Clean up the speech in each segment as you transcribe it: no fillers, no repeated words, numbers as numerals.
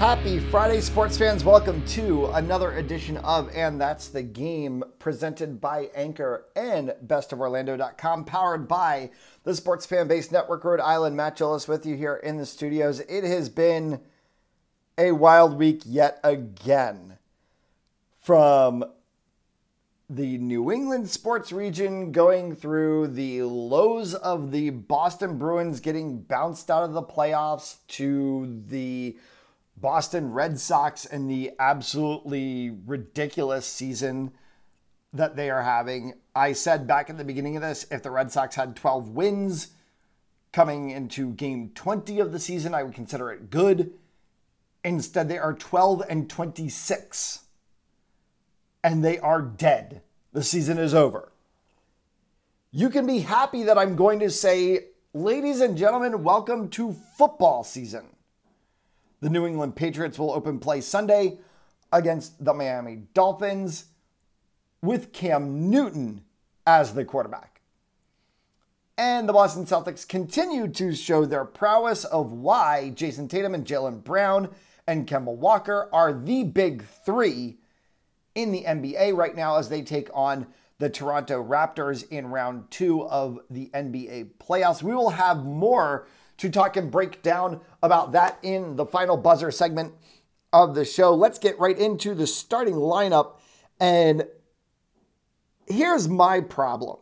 Happy Friday, sports fans. Welcome to another edition of And That's the Game, presented by Anchor and bestoforlando.com, powered by the Sports Fan Base Network, Rhode Island. Matt Gillis with you here in the studios. It has been a wild week yet again. From the New England sports region going through the lows of the Boston Bruins getting bounced out of the playoffs to the Boston Red Sox and the absolutely ridiculous season that they are having. I said back at the beginning of this, if the Red Sox had 12 wins coming into game 20 of the season, I would consider it good. Instead, they are 12-26. And they are dead. The season is over. You can be happy that I'm going to say, ladies and gentlemen, welcome to football season. The New England Patriots will open play Sunday against the Miami Dolphins with Cam Newton as the quarterback. And the Boston Celtics continue to show their prowess of why Jason Tatum and Jaylen Brown and Kemba Walker are the big three in the NBA right now as they take on the Toronto Raptors in round 2 of the NBA playoffs. We will have more to talk and break down about that in the final buzzer segment of the show. Let's get right into the starting lineup. And here's my problem.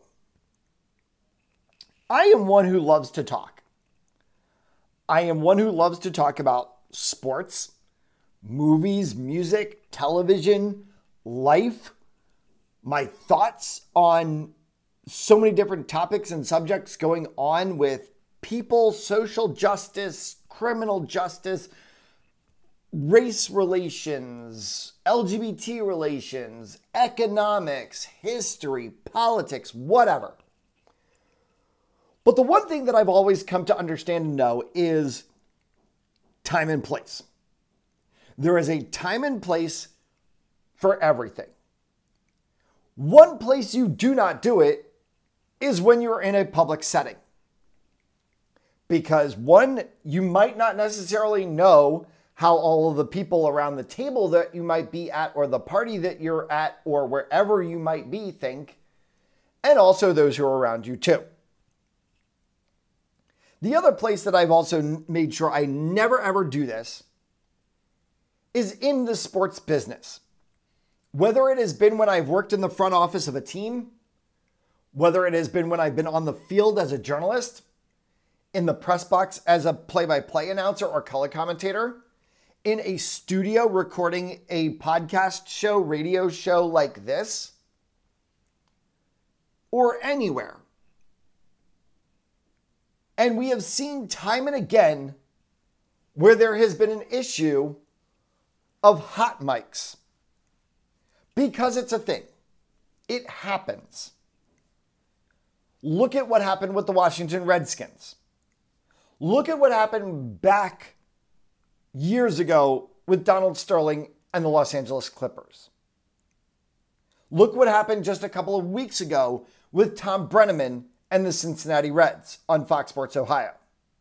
I am one who loves to talk. I am one who loves to talk about sports, movies, music, television, life, my thoughts on so many different topics and subjects going on with people, social justice, criminal justice, race relations, LGBT relations, economics, history, politics, whatever. But the one thing that I've always come to understand and know is time and place. There is a time and place for everything. One place you do not do it is when you're in a public setting. Because one, you might not necessarily know how all of the people around the table that you might be at or the party that you're at or wherever you might be think, and also those who are around you too. The other place that I've also made sure I never ever do this is in the sports business. Whether it has been when I've worked in the front office of a team, whether it has been when I've been on the field as a journalist, in the press box as a play-by-play announcer or color commentator, in a studio recording a podcast show, radio show like this, or anywhere. And we have seen time and again where there has been an issue of hot mics. Because it's a thing. It happens. Look at what happened with the Washington Redskins. Look at what happened back years ago with Donald Sterling and the Los Angeles Clippers. Look what happened just a couple of weeks ago with Tom Brenneman and the Cincinnati Reds on Fox Sports Ohio.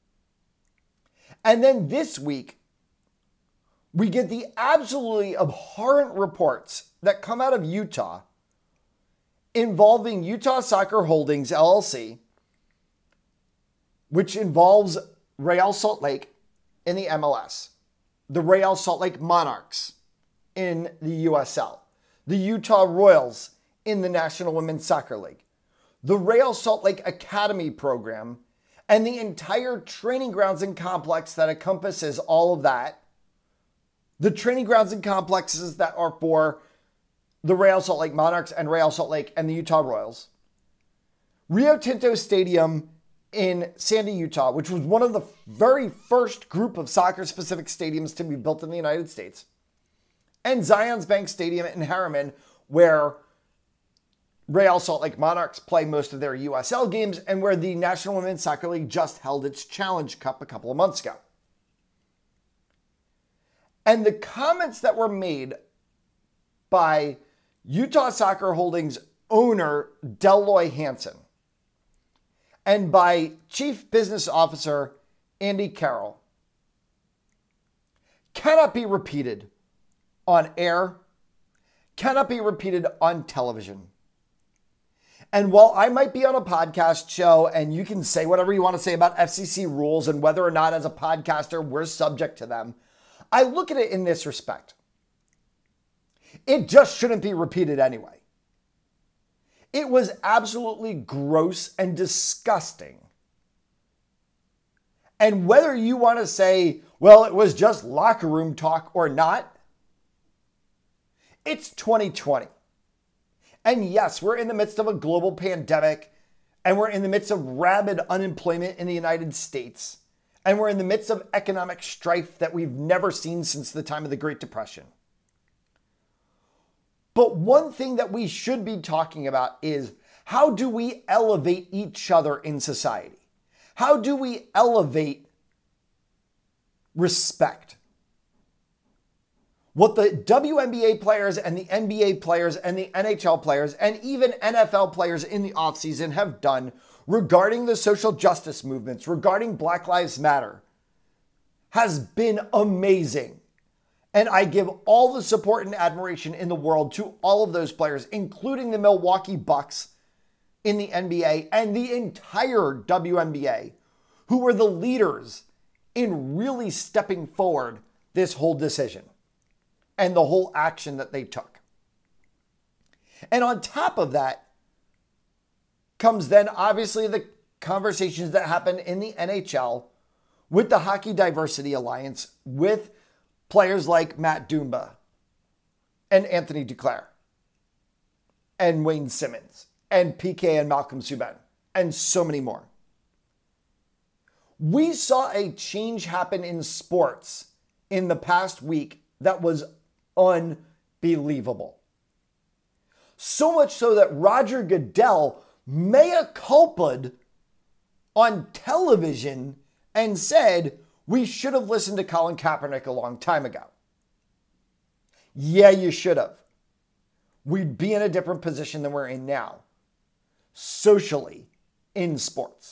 And then this week, we get the absolutely abhorrent reports that come out of Utah involving Utah Soccer Holdings, LLC, which involves Real Salt Lake in the MLS, the Real Salt Lake Monarchs in the USL, the Utah Royals in the National Women's Soccer League, the Real Salt Lake Academy program, and the entire training grounds and complex that encompasses all of that. The training grounds and complexes that are for the Real Salt Lake Monarchs and Real Salt Lake and the Utah Royals. Rio Tinto Stadium in Sandy, Utah, which was one of the very first group of soccer-specific stadiums to be built in the United States. And Zions Bank Stadium in Harriman, where Real Salt Lake Monarchs play most of their USL games and where the National Women's Soccer League just held its Challenge Cup a couple of months ago. And the comments that were made by Utah Soccer Holdings owner Deloy Hansen and by Chief Business Officer Andy Carroll cannot be repeated on air, cannot be repeated on television. And while I might be on a podcast show and you can say whatever you want to say about FCC rules and whether or not as a podcaster we're subject to them, I look at it in this respect. It just shouldn't be repeated anyway. It was absolutely gross and disgusting. And whether you want to say, well, it was just locker room talk or not, it's 2020. And yes, we're in the midst of a global pandemic, and we're in the midst of rabid unemployment in the United States, and we're in the midst of economic strife that we've never seen since the time of the Great Depression. But one thing that we should be talking about is, how do we elevate each other in society? How do we elevate respect? What the WNBA players and the NBA players and the NHL players and even NFL players in the offseason have done regarding the social justice movements, regarding Black Lives Matter, has been amazing. And I give all the support and admiration in the world to all of those players, including the Milwaukee Bucks in the NBA and the entire WNBA, who were the leaders in really stepping forward this whole decision and the whole action that they took. And on top of that comes then obviously the conversations that happen in the NHL with the Hockey Diversity Alliance, with players like Matt Dumba and Anthony Duclair and Wayne Simmons and PK and Malcolm Subban and so many more. We saw a change happen in sports in the past week that was unbelievable. So much so that Roger Goodell mea culpa'd on television and said, we should have listened to Colin Kaepernick a long time ago. Yeah, you should have. We'd be in a different position than we're in now, socially, in sports.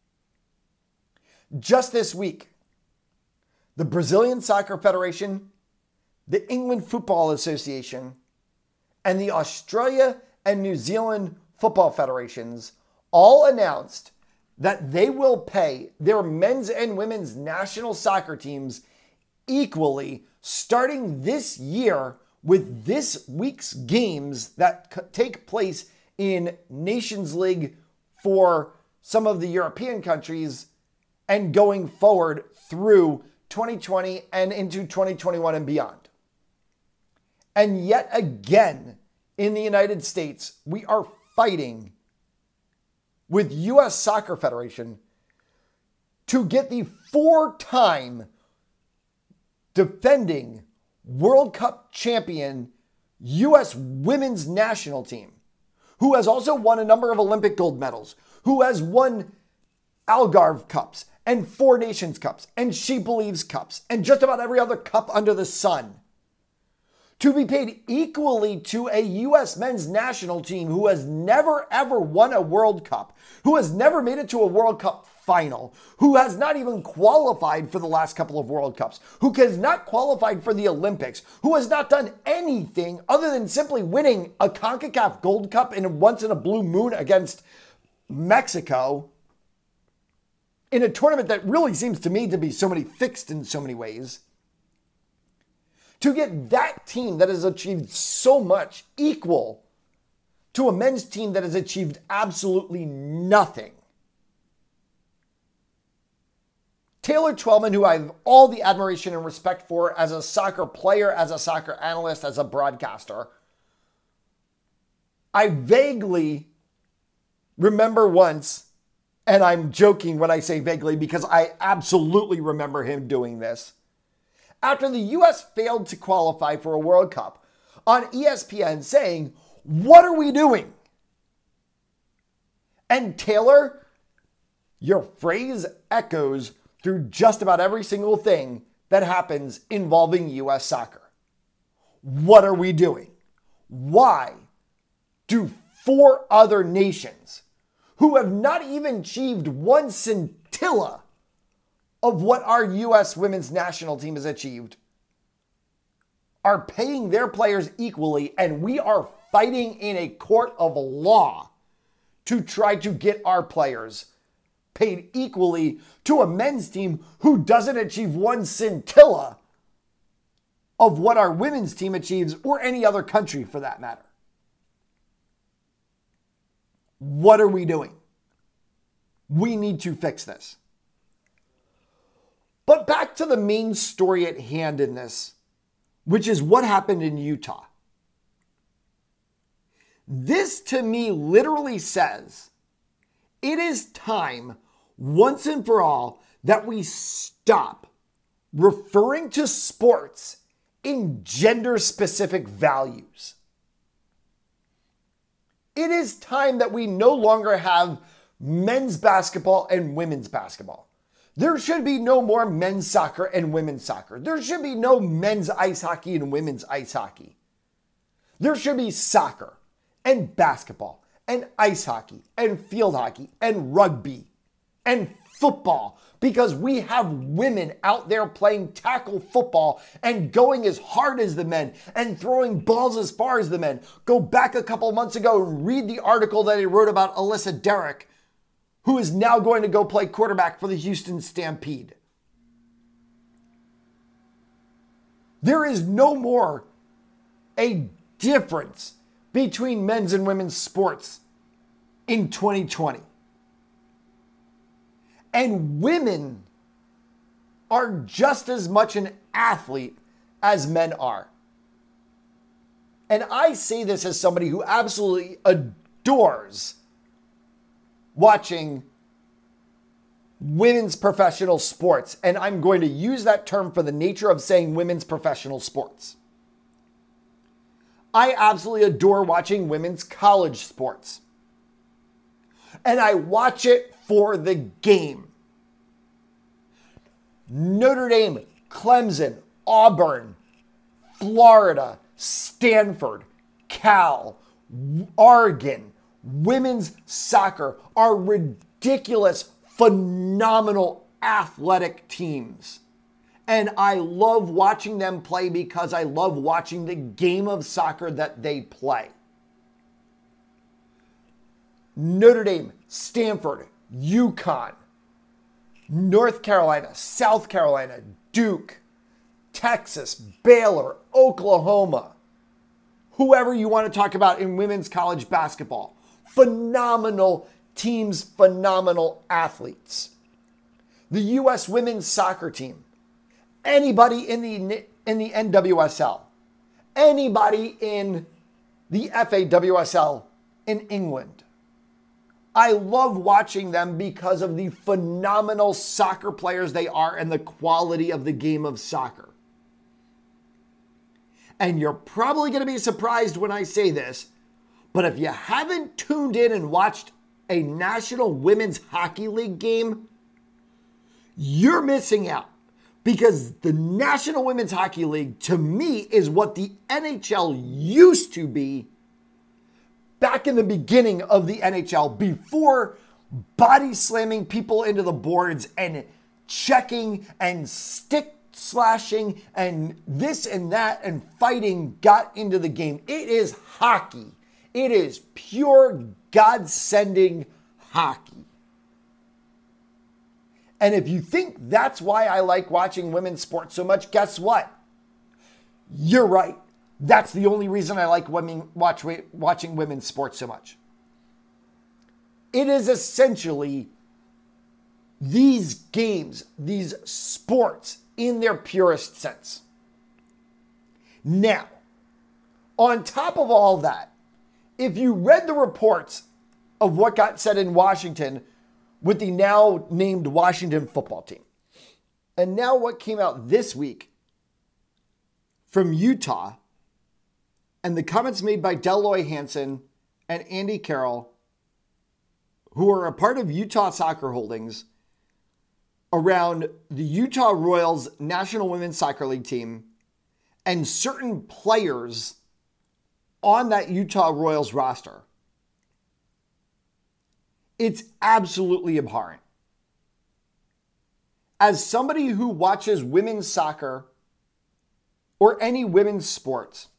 Just this week, the Brazilian Soccer Federation, the England Football Association, and the Australia and New Zealand Football Federations all announced that they will pay their men's and women's national soccer teams equally starting this year, with this week's games that take place in Nations League for some of the European countries and going forward through 2020 and into 2021 and beyond. And yet again, in the United States, we are fighting with U.S. Soccer Federation to get the 4-time defending World Cup champion U.S. women's national team, who has also won a number of Olympic gold medals, who has won Algarve Cups and Four Nations Cups and She Believes Cups and just about every other cup under the sun, to be paid equally to a U.S. men's national team who has never, ever won a World Cup, who has never made it to a World Cup final, who has not even qualified for the last couple of World Cups, who has not qualified for the Olympics, who has not done anything other than simply winning a CONCACAF Gold Cup in once in a blue moon against Mexico in a tournament that really seems to me to be so many fixed in so many ways. To get that team that has achieved so much equal to a men's team that has achieved absolutely nothing. Taylor Twellman, who I have all the admiration and respect for as a soccer player, as a soccer analyst, as a broadcaster, I vaguely remember once, and I'm joking when I say vaguely because I absolutely remember him doing this, after the U.S. failed to qualify for a World Cup, on ESPN saying, "What are we doing?" And Taylor, your phrase echoes through just about every single thing that happens involving U.S. soccer. What are we doing? Why do 4 other nations who have not even achieved one scintilla of what our U.S. women's national team has achieved, are paying their players equally, and we are fighting in a court of law to try to get our players paid equally to a men's team who doesn't achieve one scintilla of what our women's team achieves, or any other country for that matter. What are we doing? We need to fix this. But back to the main story at hand in this, which is what happened in Utah. This to me literally says it is time, once and for all, that we stop referring to sports in gender-specific values. It is time that we no longer have men's basketball and women's basketball. There should be no more men's soccer and women's soccer. There should be no men's ice hockey and women's ice hockey. There should be soccer and basketball and ice hockey and field hockey and rugby and football, because we have women out there playing tackle football and going as hard as the men and throwing balls as far as the men. Go back a couple months ago and read the article that he wrote about Alyssa Derrick, who is now going to go play quarterback for the Houston Stampede. There is no more a difference between men's and women's sports in 2020. And women are just as much an athlete as men are. And I say this as somebody who absolutely adores watching women's professional sports. And I'm going to use that term for the nature of saying women's professional sports. I absolutely adore watching women's college sports. And I watch it for the game. Notre Dame, Clemson, Auburn, Florida, Stanford, Cal, Oregon, women's soccer are ridiculous, phenomenal athletic teams. And I love watching them play because I love watching the game of soccer that they play. Notre Dame, Stanford, UConn, North Carolina, South Carolina, Duke, Texas, Baylor, Oklahoma, whoever you want to talk about in women's college basketball. Phenomenal teams, phenomenal athletes. The U.S. women's soccer team, anybody in the NWSL, anybody in the FAWSL in England. I love watching them because of the phenomenal soccer players they are and the quality of the game of soccer. And you're probably going to be surprised when I say this, but if you haven't tuned in and watched a National Women's Hockey League game, you're missing out. Because the National Women's Hockey League, to me, is what the NHL used to be back in the beginning of the NHL, before body slamming people into the boards and checking and stick slashing and this and that and fighting got into the game. It is hockey. It is pure God-sending hockey. And if you think that's why I like watching women's sports so much, guess what? You're right. That's the only reason I like watching women's sports so much. It is essentially these games, these sports in their purest sense. Now, on top of all that, if you read the reports of what got said in Washington with the now named Washington football team, and now what came out this week from Utah, and the comments made by Deloy Hansen and Andy Carroll, who are a part of Utah Soccer Holdings, around the Utah Royals National Women's Soccer League team and certain players on that Utah Royals roster. It's absolutely abhorrent. As somebody who watches women's soccer or any women's sports,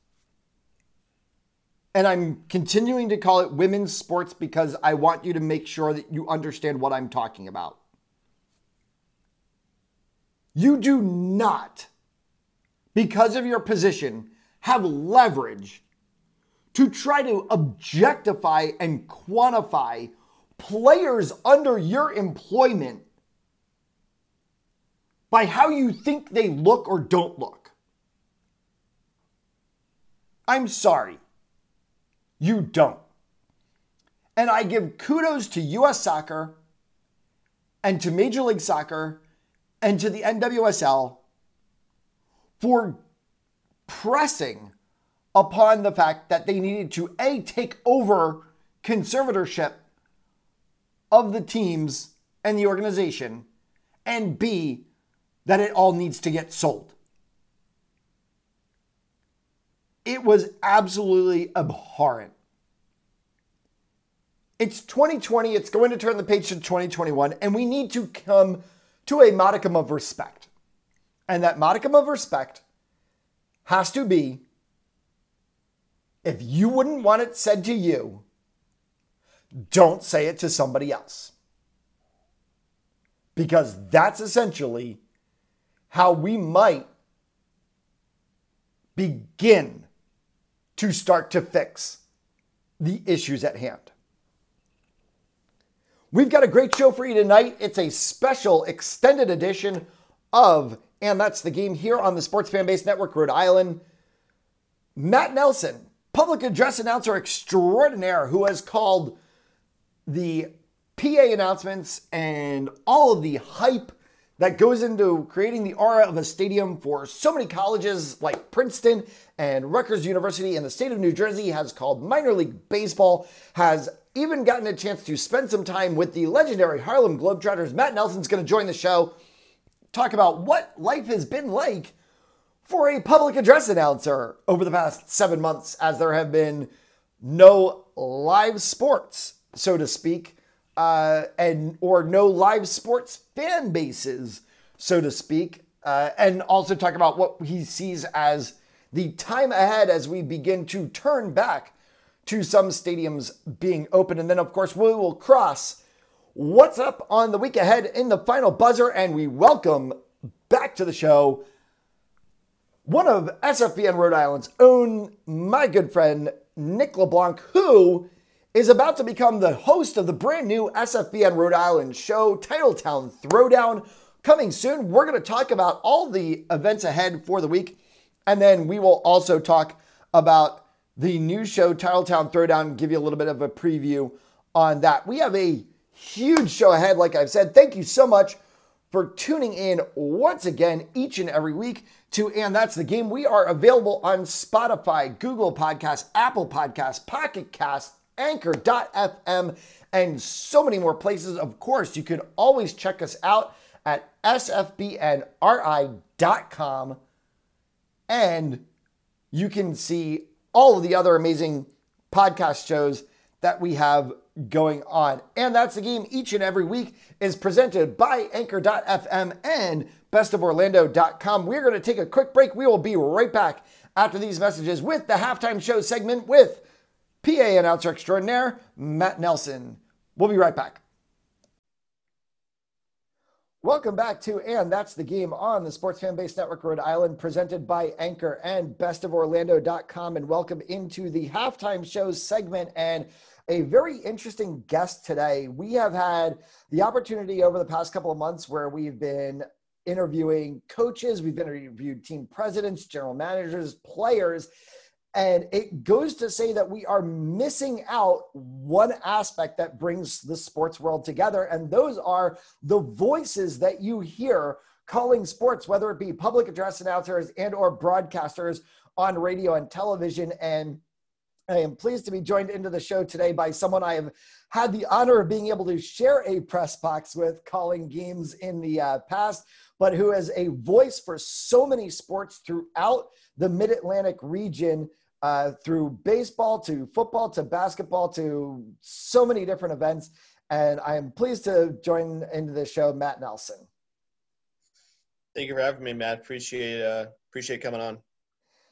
and I'm continuing to call it women's sports because I want you to make sure that you understand what I'm talking about. You do not, because of your position, have leverage to try to objectify and quantify players under your employment by how you think they look or don't look. I'm sorry. You don't. And I give kudos to U.S. Soccer and to Major League Soccer and to the NWSL for pressing upon the fact that they needed to, A, take over conservatorship of the teams and the organization, and B, that it all needs to get sold. It was absolutely abhorrent. It's 2020. It's going to turn the page to 2021, and we need to come to a modicum of respect. And that modicum of respect has to be, if you wouldn't want it said to you, don't say it to somebody else. Because that's essentially how we might begin to start to fix the issues at hand. We've got a great show for you tonight. It's a special extended edition of And That's the Game here on the Sports Fan Base Network, Rhode Island. Matt Nelson, public address announcer extraordinaire, who has called the PA announcements and all of the hype that goes into creating the aura of a stadium for so many colleges like Princeton and Rutgers University in the state of New Jersey, has called minor league baseball, has even gotten a chance to spend some time with the legendary Harlem Globetrotters. Matt Nelson's going to join the show, talk about what life has been like for a public address announcer over the past 7 months, as there have been no live sports, so to speak, or no live sports fan bases, so to speak, and also talk about what he sees as the time ahead as we begin to turn back to some stadiums being open. And then, of course, we will cross what's up on the week ahead in the final buzzer, and we welcome back to the show one of SFBN Rhode Island's own, my good friend, Nick LeBlanc, who is about to become the host of the brand new SFBN Rhode Island show, Titletown Throwdown, coming soon. We're going to talk about all the events ahead for the week, and then we will also talk about the new show, Titletown Throwdown, give you a little bit of a preview on that. We have a huge show ahead, like I've said. Thank you so much for tuning in once again each and every week to And That's the Game. We are available on Spotify, Google Podcasts, Apple Podcasts, Pocket Cast, Anchor.fm, and so many more places. Of course, you can always check us out at sfbnri.com, and you can see all of the other amazing podcast shows that we have going on. And That's the Game each and every week is presented by Anchor.fm and bestoforlando.com. We're going to take a quick break. We will be right back after these messages with the halftime show segment with PA announcer extraordinaire, Matt Nelson. We'll be right back. Welcome back to And That's the Game on the Sports Fan Base Network, Rhode Island, presented by Anchor and bestoforlando.com. And welcome into the halftime show segment and a very interesting guest today. We have had the opportunity over the past couple of months where we've been interviewing coaches, we've interviewed team presidents, general managers, players, and it goes to say that we are missing out one aspect that brings the sports world together, and those are the voices that you hear calling sports, whether it be public address announcers and or broadcasters on radio and television. And I am pleased to be joined into the show today by someone I have had the honor of being able to share a press box with, calling games in the past, but who is a voice for so many sports throughout the Mid-Atlantic region, through baseball to football to basketball to so many different events. And I am pleased to join into the show, Matt Nelson. Thank you for having me, Matt. Appreciate coming on.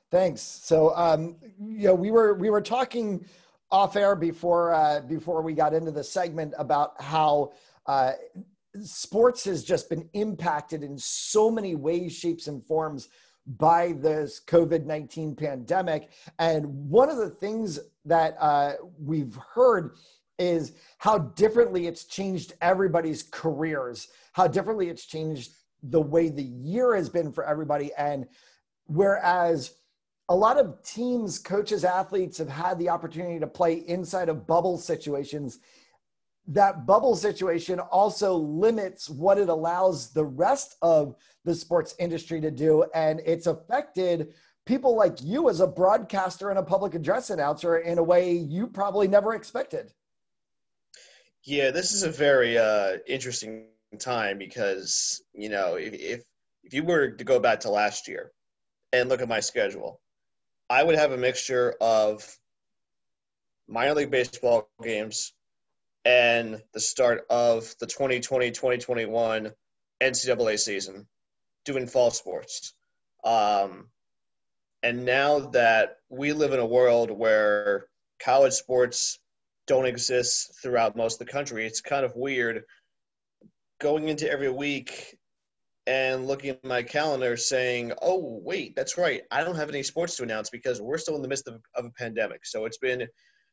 Thanks. So, we were talking off air before we got into the segment about how uh, sports has just been impacted in so many ways, shapes, and forms by this COVID-19 pandemic. And one of the things that we've heard is how differently it's changed everybody's careers, how differently it's changed the way the year has been for everybody. And whereas a lot of teams, coaches, athletes have had the opportunity to play inside of bubble situations, that bubble situation also limits what it allows the rest of the sports industry to do. And it's affected people like you as a broadcaster and a public address announcer in a way you probably never expected. Yeah, this is a very interesting time because, if you were to go back to last year and look at my schedule, I would have a mixture of minor league baseball games and the start of the 2020-2021 NCAA season doing fall sports. Um, and now that we live in a world where college sports don't exist throughout most of the country, it's kind of weird going into every week and looking at my calendar saying, oh, wait, that's right. I don't have any sports to announce because we're still in the midst of a pandemic. So it's been,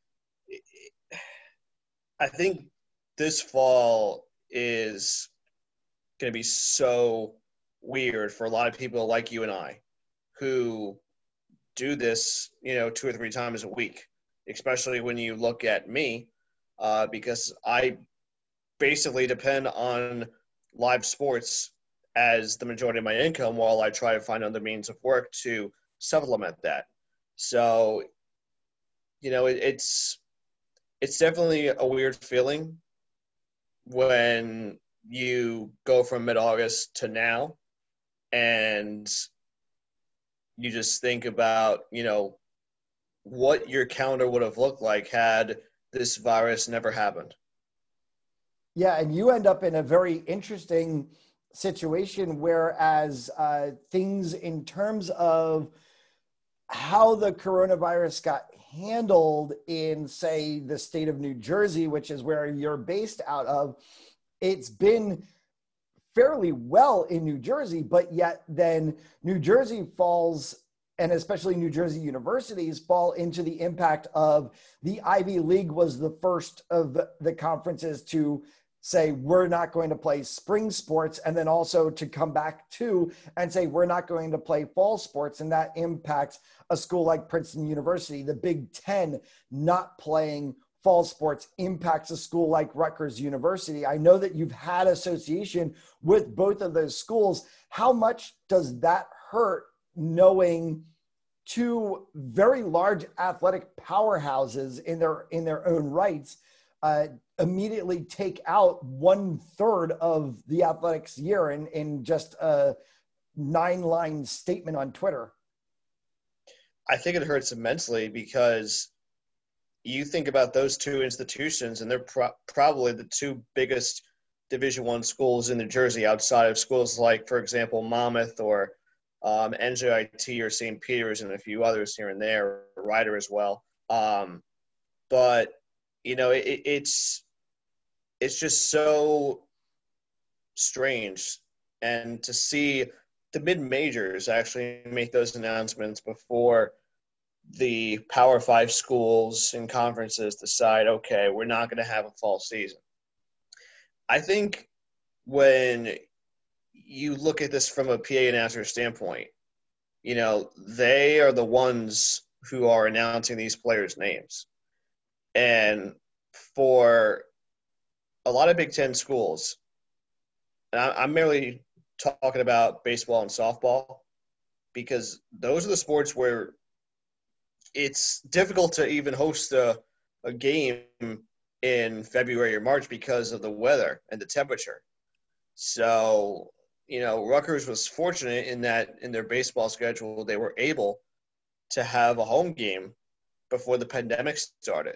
I think this fall is going to be so weird for a lot of people like you and I who do this, 2 or 3 times a week, especially when you look at me, because I basically depend on live sports as the majority of my income while I try to find other means of work to supplement that. So, it's definitely a weird feeling when you go from mid-August to now and you just think about, what your calendar would have looked like had this virus never happened. Yeah, and you end up in a very interesting situation, whereas things in terms of how the coronavirus got handled in, say, the state of New Jersey, which is where you're based out of, it's been fairly well in New Jersey, but yet then New Jersey falls, and especially New Jersey universities fall into the impact of the Ivy League was the first of the conferences to say, we're not going to play spring sports, and then also to come back to and say, we're not going to play fall sports. And that impacts a school like Princeton University. The Big Ten not playing fall sports impacts a school like Rutgers University. I know that you've had association with both of those schools. How much does that hurt, knowing two very large athletic powerhouses in their own rights immediately take out 1/3 of the athletics year in just a 9-line statement on Twitter? I think it hurts immensely because you think about those two institutions, and they're probably the two biggest Division I schools in New Jersey, outside of schools like, for example, Monmouth or NJIT or St. Peter's, and a few others here and there, Rider as well. But it's just so strange, and to see the mid majors actually make those announcements before the Power Five schools and conferences decide, okay, we're not going to have a fall season. I think when you look at this from a PA announcer standpoint, they are the ones who are announcing these players' names. And for a lot of Big Ten schools, and I'm merely talking about baseball and softball, because those are the sports where it's difficult to even host a game in February or March because of the weather and the temperature. So, Rutgers was fortunate in that in their baseball schedule, they were able to have a home game before the pandemic started.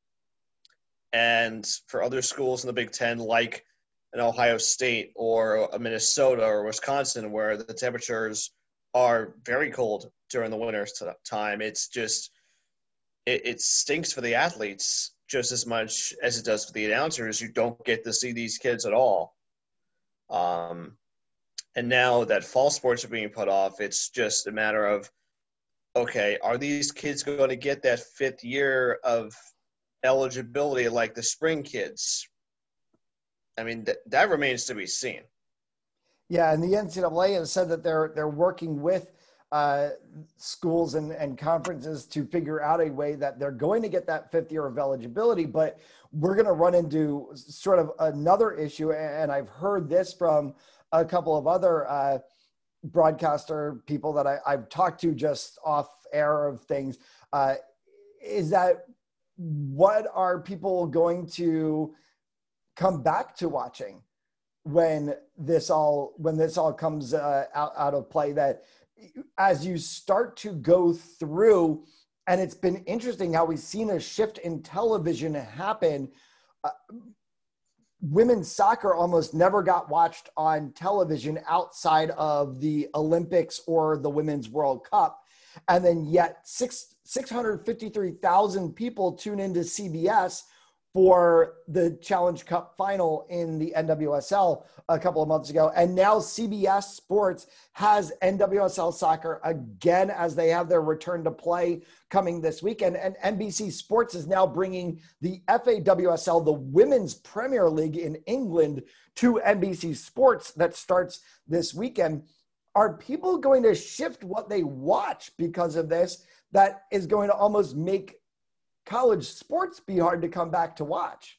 And for other schools in the Big Ten, like an Ohio State or a Minnesota or Wisconsin, where the temperatures are very cold during the winter time. It's just it stinks for the athletes just as much as it does for the announcers. You don't get to see these kids at all. And now that fall sports are being put off, it's just a matter of, okay, are these kids going to get that fifth year of eligibility like the spring kids? I mean, that remains to be seen. Yeah, and the NCAA has said that they're working with schools and conferences to figure out a way that they're going to get that fifth year of eligibility. But we're going to run into sort of another issue, and I've heard this from a couple of other broadcaster people that I've talked to just off air of things, is that what are people going to come back to watching when this all comes out of play? That as you start to go through, and it's been interesting how we've seen a shift in television happen. Women's soccer almost never got watched on television outside of the Olympics or the Women's World Cup. And then yet 653,000 people tune into CBS for the Challenge Cup final in the NWSL a couple of months ago. And now CBS Sports has NWSL soccer again as they have their return to play coming this weekend. And NBC Sports is now bringing the FAWSL, the Women's Premier League in England, to NBC Sports that starts this weekend. Are people going to shift what they watch because of this? That is going to almost make college sports be hard to come back to watch?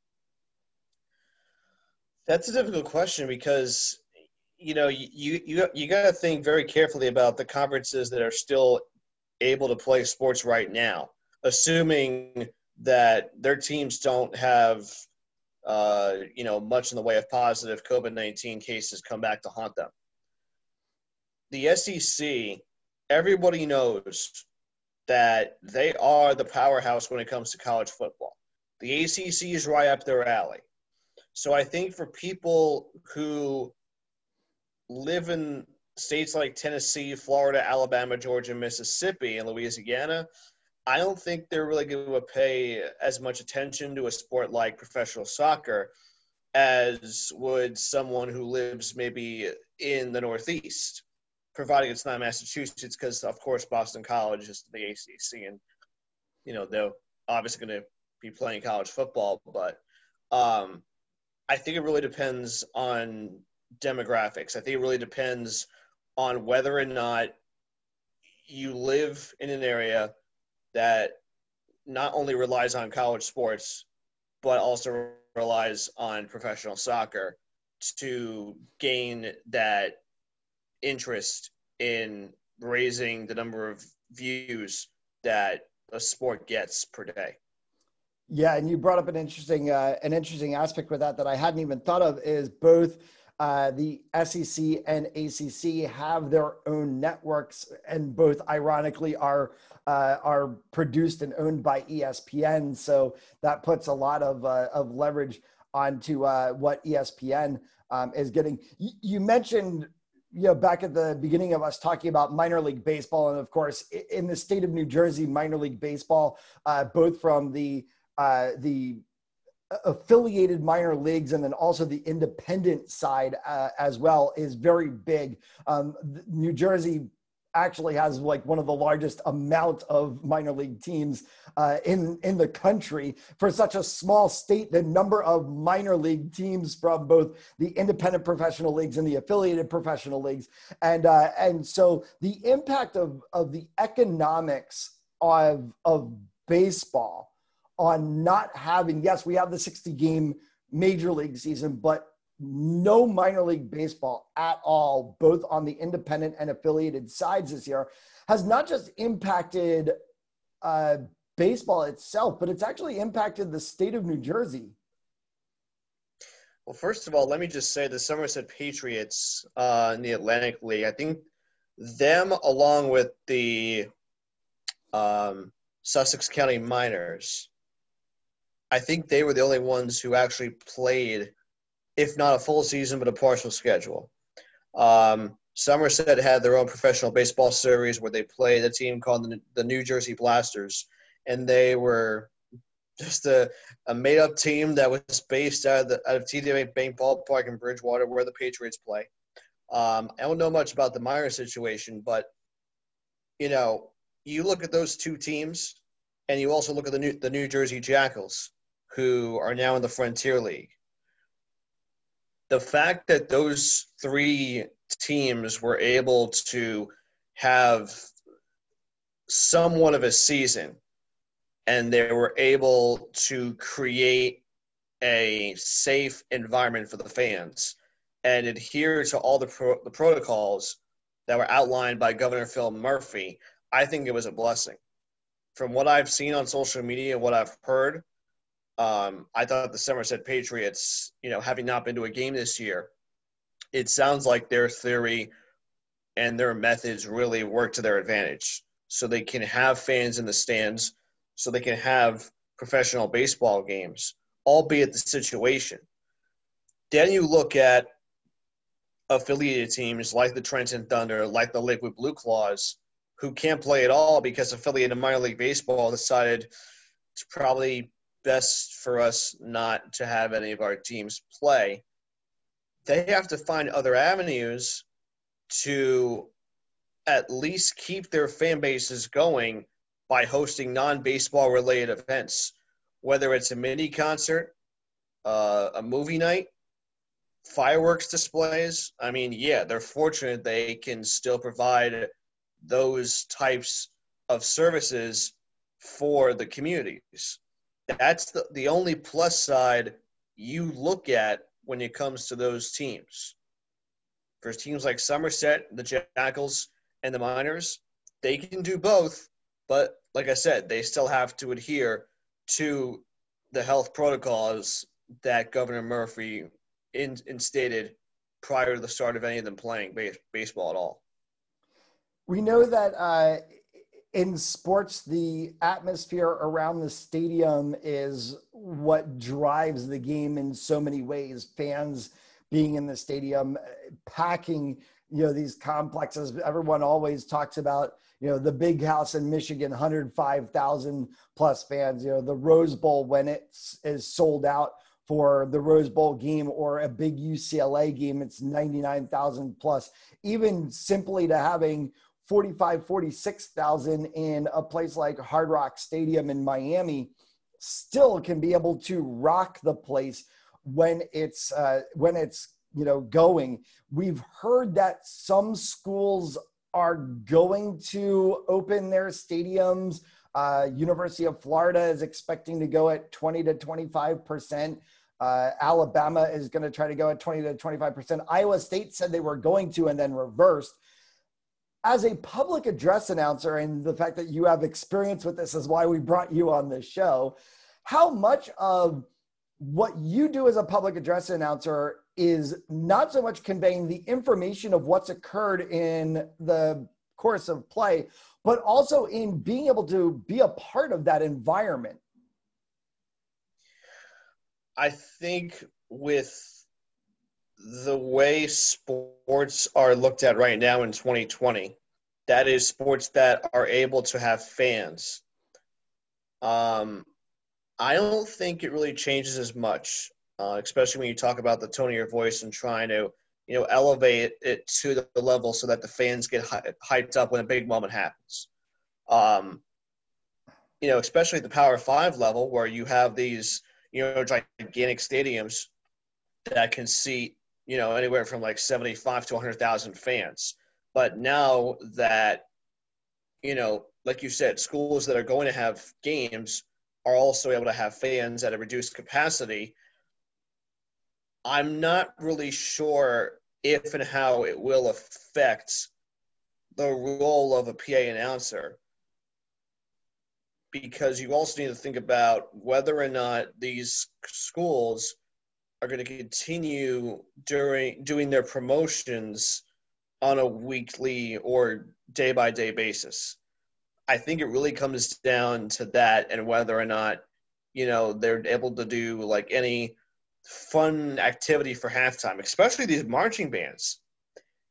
That's a difficult question because, you got to think very carefully about the conferences that are still able to play sports right now, assuming that their teams don't have, much in the way of positive COVID-19 cases come back to haunt them. The SEC, everybody knows that they are the powerhouse when it comes to college football. The ACC is right up their alley. So I think for people who live in states like Tennessee, Florida, Alabama, Georgia, Mississippi, and Louisiana, I don't think they're really going to pay as much attention to a sport like professional soccer as would someone who lives maybe in the Northeast, providing it's not Massachusetts, because, of course, Boston College is the ACC, and, they're obviously going to be playing college football. But I think it really depends on demographics. I think it really depends on whether or not you live in an area that not only relies on college sports, but also relies on professional soccer to gain that interest in raising the number of views that a sport gets per day. Yeah, and you brought up an interesting aspect with that I hadn't even thought of, is both the SEC and ACC have their own networks, and both ironically are produced and owned by ESPN. So that puts a lot of leverage onto what ESPN is getting. You mentioned, back at the beginning of us talking about minor league baseball, and of course in the state of New Jersey, minor league baseball, both from the affiliated minor leagues and then also the independent side as well, is very big. New Jersey actually has like one of the largest amount of minor league teams in the country. For such a small state, the number of minor league teams from both the independent professional leagues and the affiliated professional leagues. And so the impact of the economics of baseball on not having, yes, we have the 60-game major league season, but no minor league baseball at all, both on the independent and affiliated sides this year, has not just impacted baseball itself, but it's actually impacted the state of New Jersey. Well, first of all, let me just say the Somerset Patriots in the Atlantic League, I think them along with the Sussex County Miners, I think they were the only ones who actually played, if not a full season, but a partial schedule. Somerset had their own professional baseball series where they played a team called the New Jersey Blasters, and they were just a made-up team that was based out of TD Bank Ballpark in Bridgewater, where the Patriots play. I don't know much about the Myers situation, but you look at those two teams, and you also look at the New Jersey Jackals, who are now in the Frontier League. The fact that those three teams were able to have somewhat of a season, and they were able to create a safe environment for the fans and adhere to all the protocols that were outlined by Governor Phil Murphy, I think it was a blessing. From what I've seen on social media and what I've heard, I thought the Somerset Patriots, having not been to a game this year, it sounds like their theory and their methods really work to their advantage. So they can have fans in the stands, so they can have professional baseball games, albeit the situation. Then you look at affiliated teams like the Trenton Thunder, like the Lakewood Blue Claws, who can't play at all because affiliated minor league baseball decided it's probably best for us not to have any of our teams play. They have to find other avenues to at least keep their fan bases going by hosting non-baseball related events, whether it's a mini concert, a movie night, fireworks displays. I mean, yeah, they're fortunate they can still provide those types of services for the communities. That's the only plus side you look at when it comes to those teams. For teams like Somerset, the Jackals, and the Miners, they can do both, but like I said, they still have to adhere to the health protocols that Governor Murphy instated prior to the start of any of them playing baseball at all. We know that in sports, the atmosphere around the stadium is what drives the game in so many ways. Fans being in the stadium, packing, these complexes. Everyone always talks about, the Big House in Michigan, 105,000 plus fans, the Rose Bowl when it is sold out for the Rose Bowl game, or a big UCLA game, it's 99,000 plus. Even simply to having 45, 46,000 in a place like Hard Rock Stadium in Miami still can be able to rock the place when it's going. We've heard that some schools are going to open their stadiums. University of Florida is expecting to go at 20 to 25%. Alabama is going to try to go at 20 to 25%. Iowa State said they were going to and then reversed. As a public address announcer, and the fact that you have experience with this is why we brought you on this show, how much of what you do as a public address announcer is not so much conveying the information of what's occurred in the course of play, but also in being able to be a part of that environment? I think with the way sports are looked at right now in 2020, that is sports that are able to have fans. I don't think it really changes as much, especially when you talk about the tone of your voice and trying to, elevate it to the level so that the fans get hyped up when a big moment happens. Especially at the Power 5 level where you have these, gigantic stadiums that can seat, anywhere from like 75 to 100,000 fans. But now that, like you said, schools that are going to have games are also able to have fans at a reduced capacity, I'm not really sure if and how it will affect the role of a PA announcer, because you also need to think about whether or not these schools are going to continue doing their promotions on a weekly or day-by-day basis. I think it really comes down to that, and whether or not, they're able to do like any fun activity for halftime, especially these marching bands.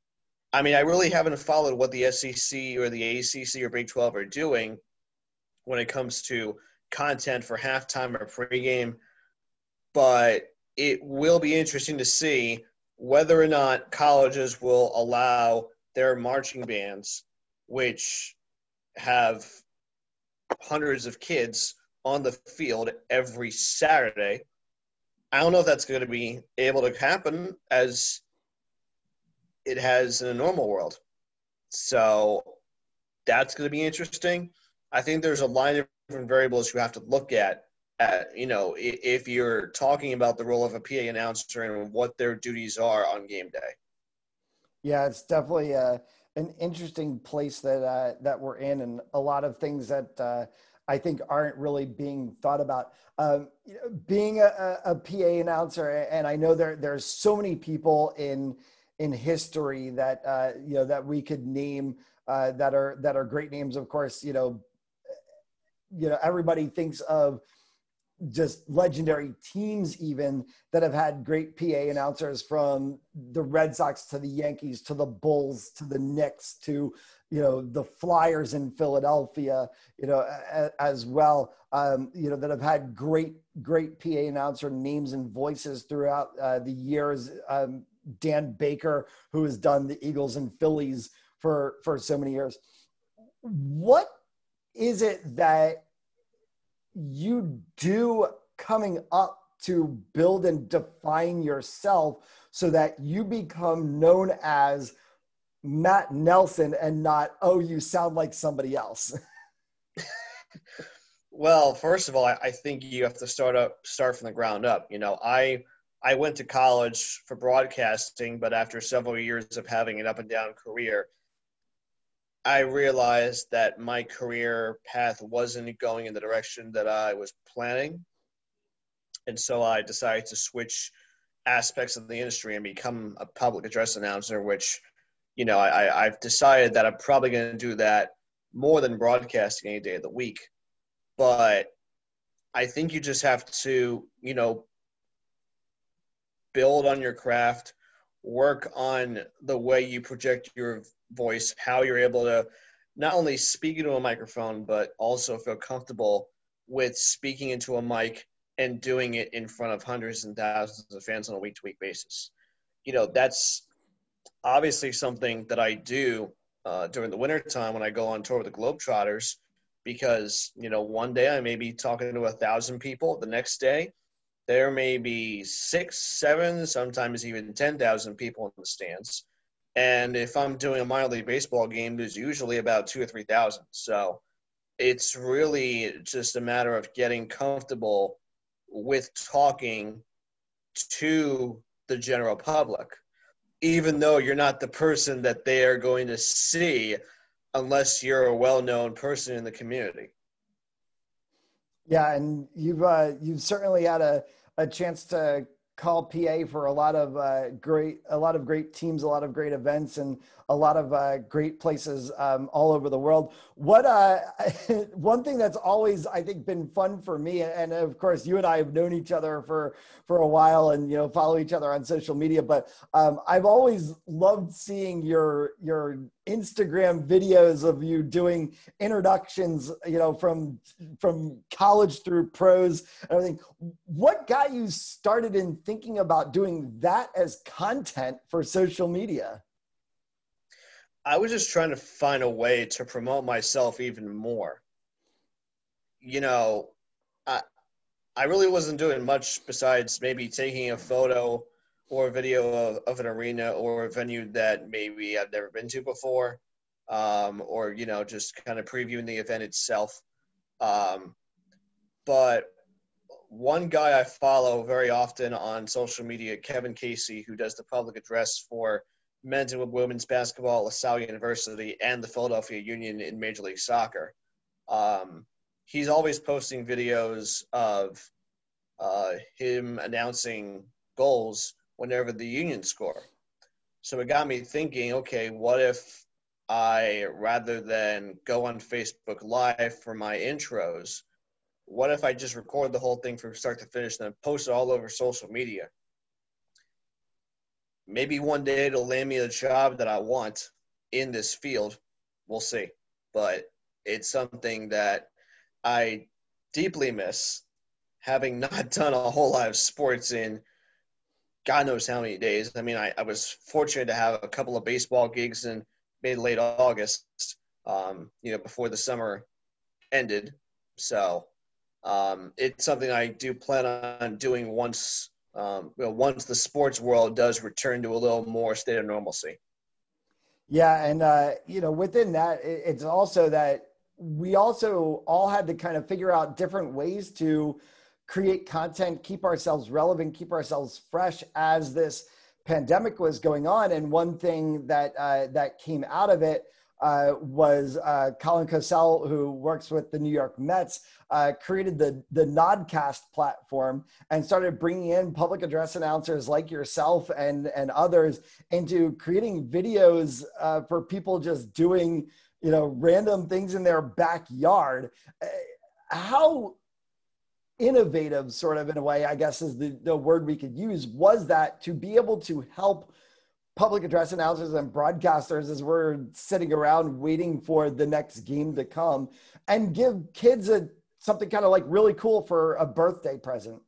I mean, I really haven't followed what the SEC or the ACC or Big 12 are doing when it comes to content for halftime or pregame, but it will be interesting to see whether or not colleges will allow their marching bands, which have hundreds of kids on the field every Saturday. I don't know if that's going to be able to happen as it has in a normal world. So that's going to be interesting. I think there's a line of different variables you have to look at. If you're talking about the role of a PA announcer and what their duties are on game day. Yeah, it's definitely an interesting place that we're in, and a lot of things that I think aren't really being thought about. Being a PA announcer, and I know there's so many people in history that that we could name that are great names. Of course, everybody thinks of just legendary teams even that have had great PA announcers, from the Red Sox to the Yankees to the Bulls to the Knicks to, the Flyers in Philadelphia, as well, that have had great PA announcer names and voices throughout the years. Dan Baker, who has done the Eagles and Phillies for so many years. What is it that you do coming up to build and define yourself so that you become known as Matt Nelson and not, oh, you sound like somebody else? Well, first of all, I think you have to start from the ground up. I went to college for broadcasting, but after several years of having an up and down career, I realized that my career path wasn't going in the direction that I was planning. And so I decided to switch aspects of the industry and become a public address announcer, which, I've decided that I'm probably going to do that more than broadcasting any day of the week. But I think you just have to, build on your craft, work on the way you project your voice, how you're able to not only speak into a microphone, but also feel comfortable with speaking into a mic and doing it in front of hundreds and thousands of fans on a week-to-week basis. That's obviously something that I do during the wintertime when I go on tour with the Globetrotters, because, one day I may be talking to 1,000 people. The next day, there may be 6, 7, sometimes even 10,000 people in the stands. And if I'm doing a minor league baseball game, there's usually about 2,000 or 3,000. So it's really just a matter of getting comfortable with talking to the general public, even though you're not the person that they are going to see unless you're a well-known person in the community. Yeah, and you've certainly had a chance to call PA for a lot of great teams, a lot of great events, and a lot of great places all over the world. What one thing that's always, I think, been fun for me, and of course you and I have known each other for a while, and follow each other on social media, but I've always loved seeing your Instagram videos of you doing introductions, from college through pros and everything. What got you started in thinking about doing that as content for social media? I was just trying to find a way to promote myself even more. I, I really wasn't doing much besides maybe taking a photo or a video of an arena or a venue that maybe I've never been to before, or, just kind of previewing the event itself. Um, but one guy I follow very often on social media, Kevin Casey, who does the public address for men's and women's basketball at LaSalle University and the Philadelphia Union in Major League Soccer. He's always posting videos of him announcing goals whenever the Union score. So it got me thinking, okay, what if I, rather than go on Facebook Live for my intros, what if I just record the whole thing from start to finish and then post it all over social media? maybe one day it'll land me a job that I want in this field. We'll see. But it's something that I deeply miss, having not done a whole lot of sports in God knows how many days. I mean, I was fortunate to have a couple of baseball gigs in mid late August, before the summer ended. So it's something I do plan on doing once the sports world does return to a little more state of normalcy. Yeah, and within that, it's also that we also all had to kind of figure out different ways to create content, keep ourselves relevant, keep ourselves fresh as this pandemic was going on. And one thing that came out of it was Colin Cosell, who works with the New York Mets, created the Nodcast platform and started bringing in public address announcers like yourself and others into creating videos for people just doing, random things in their backyard. How innovative, sort of in a way, I guess is the word we could use, was that to be able to help public address announcers and broadcasters as we're sitting around waiting for the next game to come and give kids something kind of like really cool for a birthday present?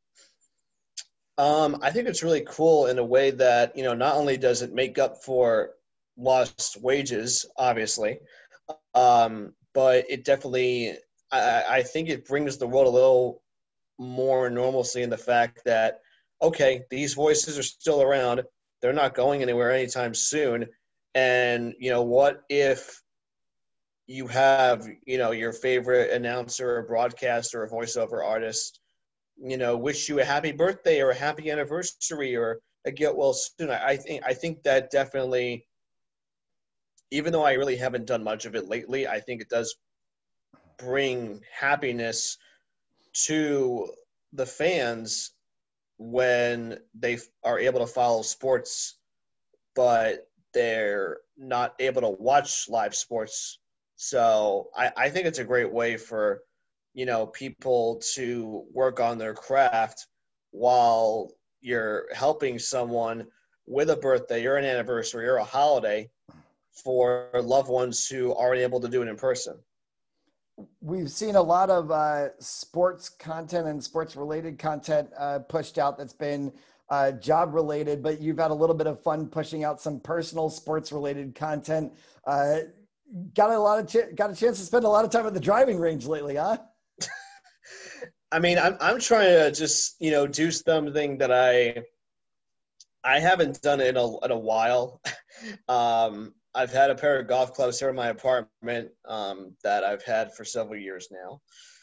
I think it's really cool in a way that, not only does it make up for lost wages, obviously, but it definitely, I think it brings the world a little more normalcy in the fact that, okay, these voices are still around. They're not going anywhere anytime soon. And, what if you have, your favorite announcer or broadcaster or voiceover artist, wish you a happy birthday or a happy anniversary or a get well soon. I think that definitely, even though I really haven't done much of it lately, I think it does bring happiness to the fans when they are able to follow sports, but they're not able to watch live sports. So I think it's a great way for, people to work on their craft while you're helping someone with a birthday or an anniversary or a holiday for loved ones who aren't able to do it in person. We've seen a lot of sports content and sports related content pushed out that's been job related, but you've had a little bit of fun pushing out some personal sports related content. Got a chance to spend a lot of time at the driving range lately, huh? I mean, I'm trying to just, do something that I haven't done it in a while. I've had a pair of golf clubs here in my apartment that I've had for several years now.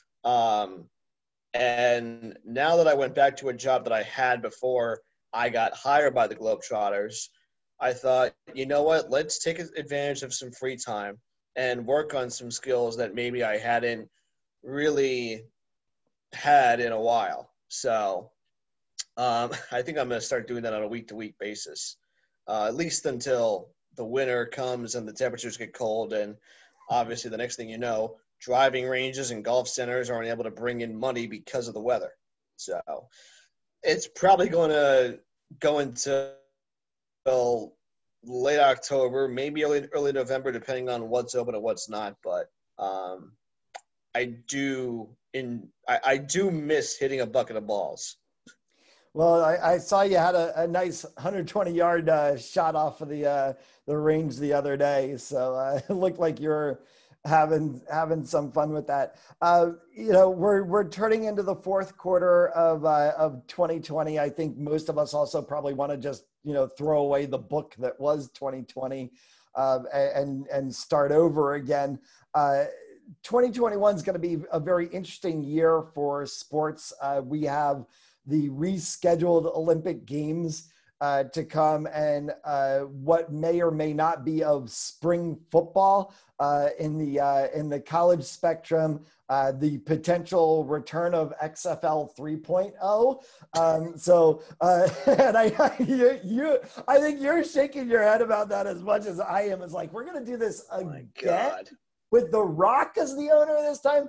And now that I went back to a job that I had before I got hired by the Globetrotters, I thought, you know what, let's take advantage of some free time and work on some skills that maybe I hadn't really had in a while. So I think I'm going to start doing that on a week-to-week basis, at least until the winter comes and the temperatures get cold. And obviously the next thing you know, driving ranges and golf centers aren't able to bring in money because of the weather. So it's probably going to go until late October, maybe early November, depending on what's open and what's not. But I do miss hitting a bucket of balls. Well, I saw you had a nice 120-yard shot off of the range the other day, so it looked like you're having some fun with that. We're turning into the fourth quarter of 2020. I think most of us also probably want to just throw away the book that was 2020 and start over again. 2021 is going to be a very interesting year for sports. We have the rescheduled Olympic Games to come, and what may or may not be of spring football in the college spectrum, the potential return of XFL 3.0. And I think you're shaking your head about that as much as I am. It's like, we're going to do this again with The Rock as the owner this time.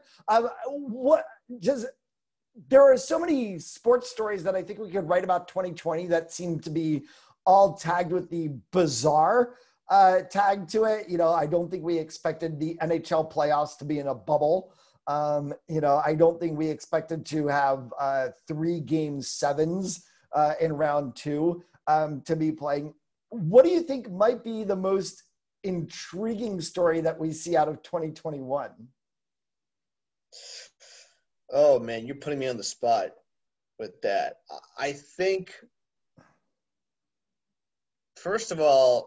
There are so many sports stories that I think we could write about 2020 that seem to be all tagged with the bizarre tag to it. I don't think we expected the NHL playoffs to be in a bubble. I don't think we expected to have 3 game 7s in round 2 to be playing. What do you think might be the most intriguing story that we see out of 2021? Oh man, you're putting me on the spot with that. I think, first of all,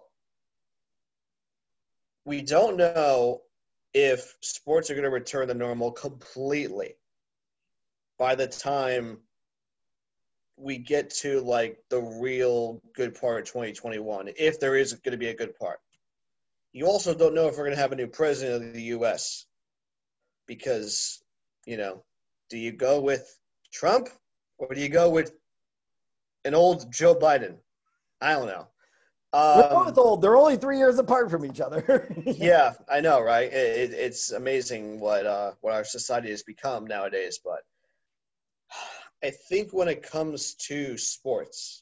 we don't know if sports are going to return to normal completely by the time we get to like the real good part of 2021, if there is going to be a good part. You also don't know if we're going to have a new president of the U.S. because, do you go with Trump or do you go with an old Joe Biden? I don't know. We're both old. They're only 3 years apart from each other. Yeah, I know, right? It's amazing what our society has become nowadays. But I think when it comes to sports,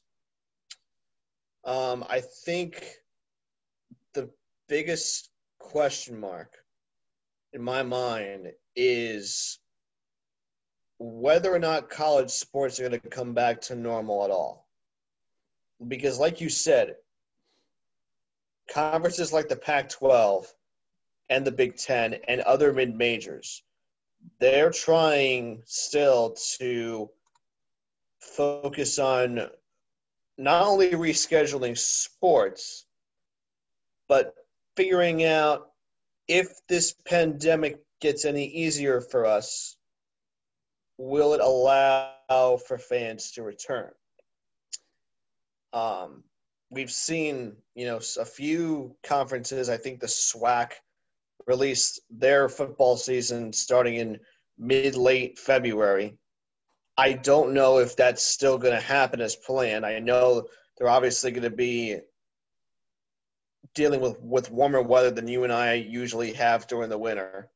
I think the biggest question mark in my mind is whether or not college sports are going to come back to normal at all. Because like you said, conferences like the Pac-12 and the Big Ten and other mid-majors, they're trying still to focus on not only rescheduling sports, but figuring out if this pandemic gets any easier for us, will it allow for fans to return? We've seen, a few conferences. I think the SWAC released their football season starting in mid-late February. I don't know if that's still going to happen as planned. I know they're obviously going to be dealing with warmer weather than you and I usually have during the winter.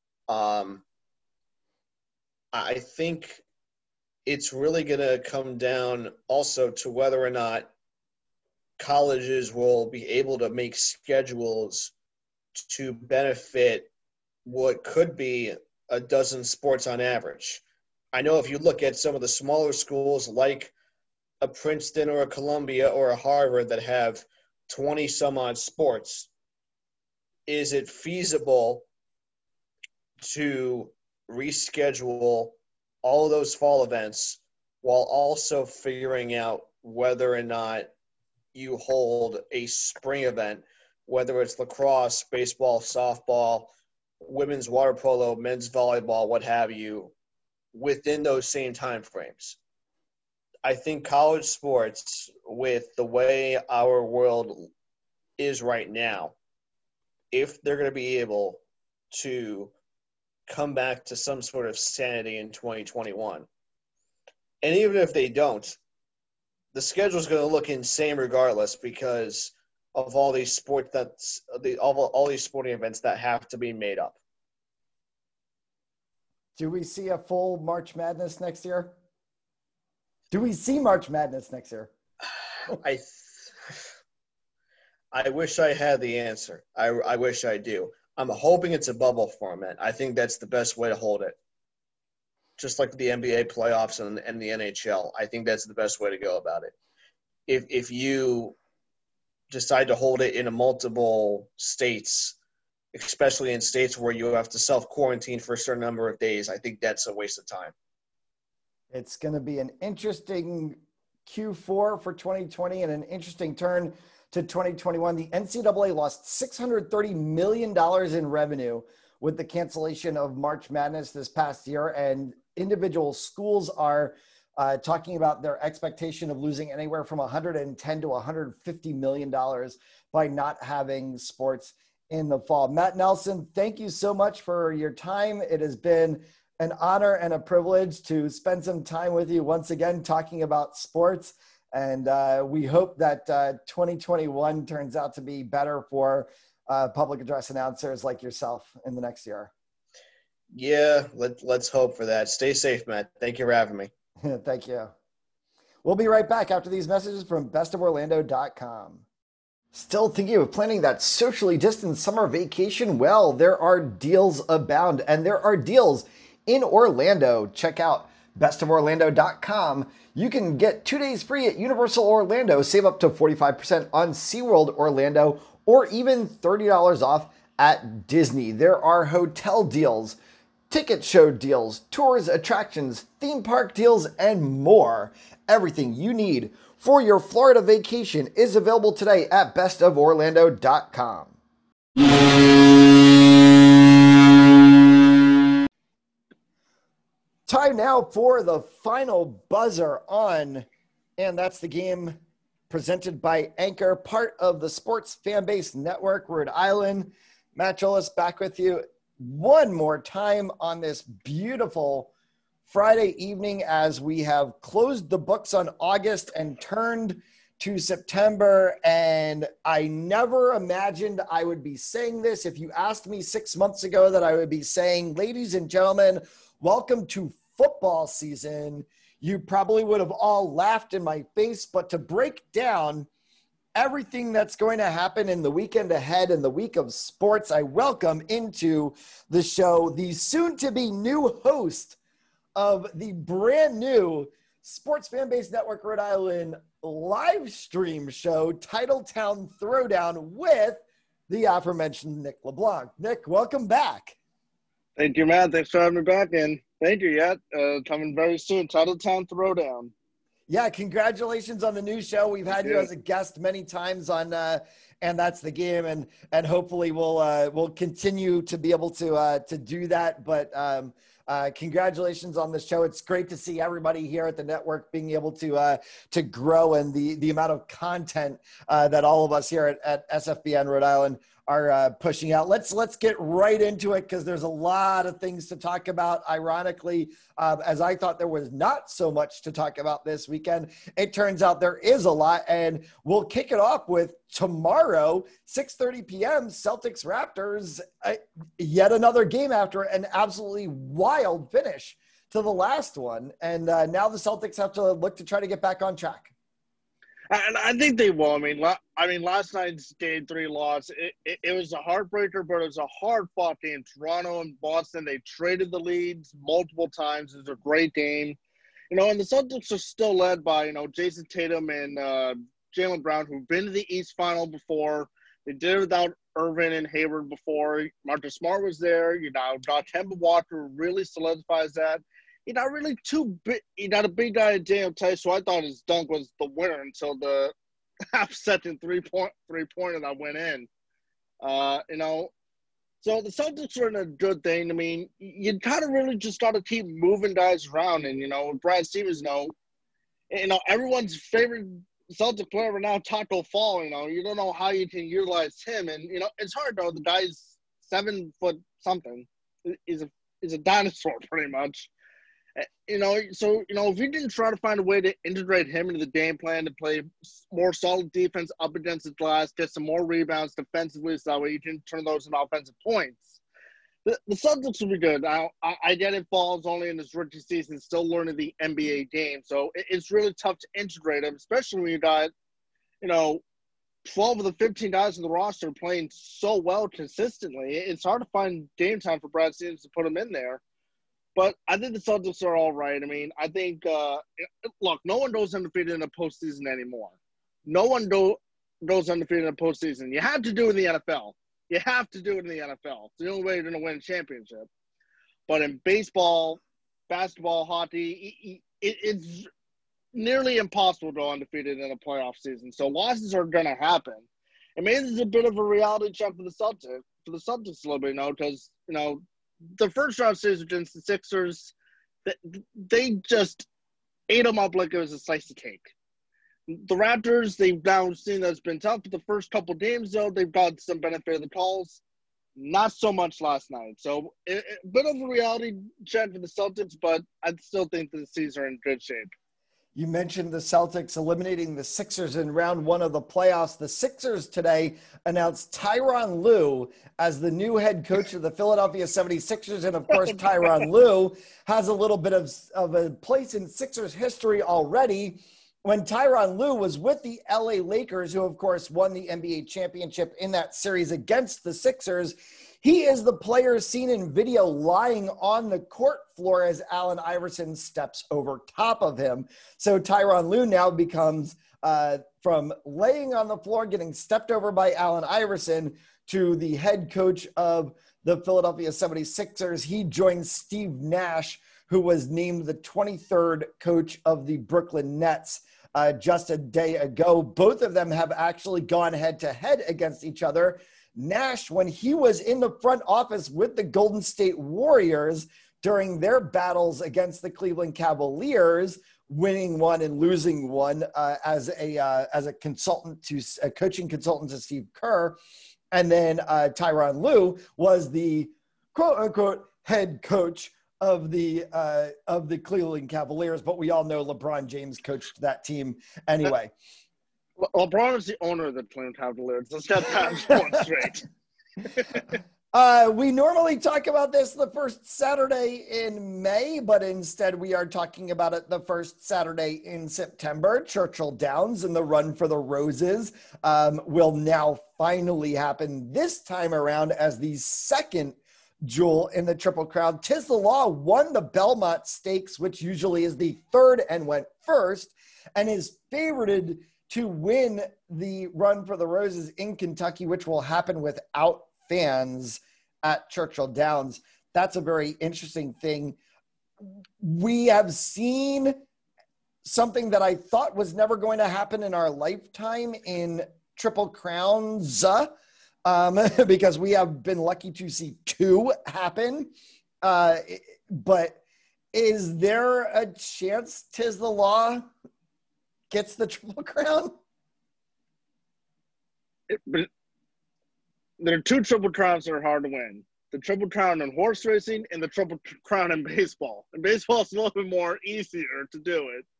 I think it's really going to come down also to whether or not colleges will be able to make schedules to benefit what could be a dozen sports on average. I know if you look at some of the smaller schools like a Princeton or a Columbia or a Harvard that have 20 some odd sports, is it feasible to reschedule all of those fall events while also figuring out whether or not you hold a spring event, whether it's lacrosse, baseball, softball, women's water polo, men's volleyball, what have you, within those same time frames? I think college sports, with the way our world is right now, if they're going to be able to come back to some sort of sanity in 2021, and even if they don't, the schedule is going to look insane regardless because of all these all these sporting events that have to be made up. Do we see a full March Madness next year? Do we see March Madness next year? I wish I had the answer. I wish I do. I'm hoping it's a bubble format. I think that's the best way to hold it. Just like the NBA playoffs and the NHL. I think that's the best way to go about it. If you decide to hold it in multiple states, especially in states where you have to self-quarantine for a certain number of days, I think that's a waste of time. It's going to be an interesting Q4 for 2020 and an interesting turn to 2021. The NCAA lost $630 million in revenue with the cancellation of March Madness this past year, and individual schools are talking about their expectation of losing anywhere from $110 to $150 million by not having sports in the fall. Matt Nelson, thank you so much for your time. It has been an honor and a privilege to spend some time with you once again talking about sports. And we hope that 2021 turns out to be better for public address announcers like yourself in the next year. Yeah, let's hope for that. Stay safe, Matt. Thank you for having me. Thank you. Well, We'll be right back after these messages from bestoforlando.com. Still thinking of planning that socially distanced summer vacation? Well, there are deals abound, and there are deals in Orlando. Check out bestoforlando.com. You can get 2 days free at Universal Orlando, save up to 45% on SeaWorld Orlando, or even $30 off at Disney. There are hotel deals, ticket show deals, tours, attractions, theme park deals, and more. Everything you need for your Florida vacation is available today at bestoforlando.com. Time now for the final buzzer on, and that's the game presented by Anchor, part of the Sports Fanbase Network, Rhode Island. Matt Jolis back with you one more time on this beautiful Friday evening as we have closed the books on August and turned to September. And I never imagined I would be saying this. If you asked me 6 months ago that I would be saying, ladies and gentlemen, welcome to football season, you probably would have all laughed in my face. But to break down everything that's going to happen in the weekend ahead in the week of sports, I welcome into the show the soon-to-be new host of the brand new Sports Fanbase Network Rhode Island live stream show, Titletown Throwdown, with the aforementioned Nick LeBlanc. Nick, welcome back. Thank you, Matt. Thanks for having me back. And thank you, coming very soon, Titletown Throwdown. Yeah, congratulations on the new show. We've had you as a guest many times on and that's the game, and hopefully we'll continue to be able to do that. But congratulations on the show. It's great to see everybody here at the network being able to grow, and the amount of content that all of us here at SFBN Rhode Island are pushing out. Let's get right into it, because there's a lot of things to talk about. Ironically, as I thought there was not so much to talk about this weekend, it turns out there is a lot, and we'll kick it off with tomorrow, 6:30 p.m., Celtics Raptors, yet another game after an absolutely wild finish to the last one. And now the Celtics have to look to try to get back on track. And I think they will. I mean, last night's Game 3 loss, it was a heartbreaker, but it was a hard-fought game. Toronto and Boston, they traded the leads multiple times. It was a great game. And the Celtics are still led by, Jason Tatum and Jaylen Brown, who've been to the East Final before. They did it without Irvin and Hayward before. Marcus Smart was there. Kemba Walker really solidifies that. He's not really too big. He's not a big guy at Daniel Tice, so I thought his dunk was the winner until the half-second three-pointer that went in. So the Celtics are in a good thing. I mean, you kind of really just got to keep moving guys around. And, Brad Stevens, everyone's favorite Celtic player right now, Taco Fall, you don't know how you can utilize him. And, it's hard, though. The guy's 7 foot something. He's a dinosaur, pretty much. So if you didn't try to find a way to integrate him into the game plan to play more solid defense up against the glass, get some more rebounds defensively, so that way you can turn those into offensive points, the Celtics will be good. Now, I get it, Fall's only in his rookie season, still learning the NBA game, so it's really tough to integrate him, especially when you got, 12 of the 15 guys on the roster playing so well consistently. It's hard to find game time for Brad Stevens to put him in there. But I think the Celtics are all right. I mean, I think, look, no one goes undefeated in the postseason anymore. No one goes undefeated in the postseason. You have to do it in the NFL. You have to do it in the NFL. It's the only way you're going to win a championship. But in baseball, basketball, hockey, it's nearly impossible to go undefeated in a playoff season. So losses are going to happen. And maybe this is a bit of a reality check for the Celtics a little bit, because, the first round series against the Sixers, they just ate them up like it was a slice of cake. The Raptors, they've now seen that it's been tough. But the first couple games, though, they've got some benefit of the calls. Not so much last night. So a bit of a reality check for the Celtics, but I still think the C's are in good shape. You mentioned the Celtics eliminating the Sixers in round 1 of the playoffs. The Sixers today announced Tyronn Lue as the new head coach of the Philadelphia 76ers. And, of course, Tyronn Lue has a little bit of a place in Sixers history already when Tyronn Lue was with the LA Lakers, who of course won the NBA championship in that series against the Sixers, he is the player seen in video lying on the court floor as Allen Iverson steps over top of him. So Tyronn Lue now becomes from laying on the floor, getting stepped over by Allen Iverson, to the head coach of the Philadelphia 76ers. He joins Steve Nash, who was named the 23rd coach of the Brooklyn Nets just a day ago. Both of them have actually gone head-to-head against each other. Nash, when he was in the front office with the Golden State Warriors during their battles against the Cleveland Cavaliers, winning one and losing one as a consultant to a coaching consultant to Steve Kerr. And then Tyronn Lue was the quote unquote head coach of the Cleveland Cavaliers, but we all know LeBron James coached that team anyway. LeBron is the owner of the Cleveland Cavaliers. Let's get that one straight. We normally talk about this the first Saturday in May, but instead we are talking about it the first Saturday in September. Churchill Downs and the Run for the Roses will now finally happen this time around as the second jewel in the Triple Crown. Tiz the Law won the Belmont Stakes, which usually is the third and went first, and is favorited to win the Run for the Roses in Kentucky, which will happen without fans at Churchill Downs. That's a very interesting thing. We have seen something that I thought was never going to happen in our lifetime in Triple Crowns, because we have been lucky to see two happen. But is there a chance Tiz the Law gets the Triple Crown? There are two Triple Crowns that are hard to win. The Triple Crown in horse racing and the Triple Crown in baseball. And baseball is a little bit more easier to do it.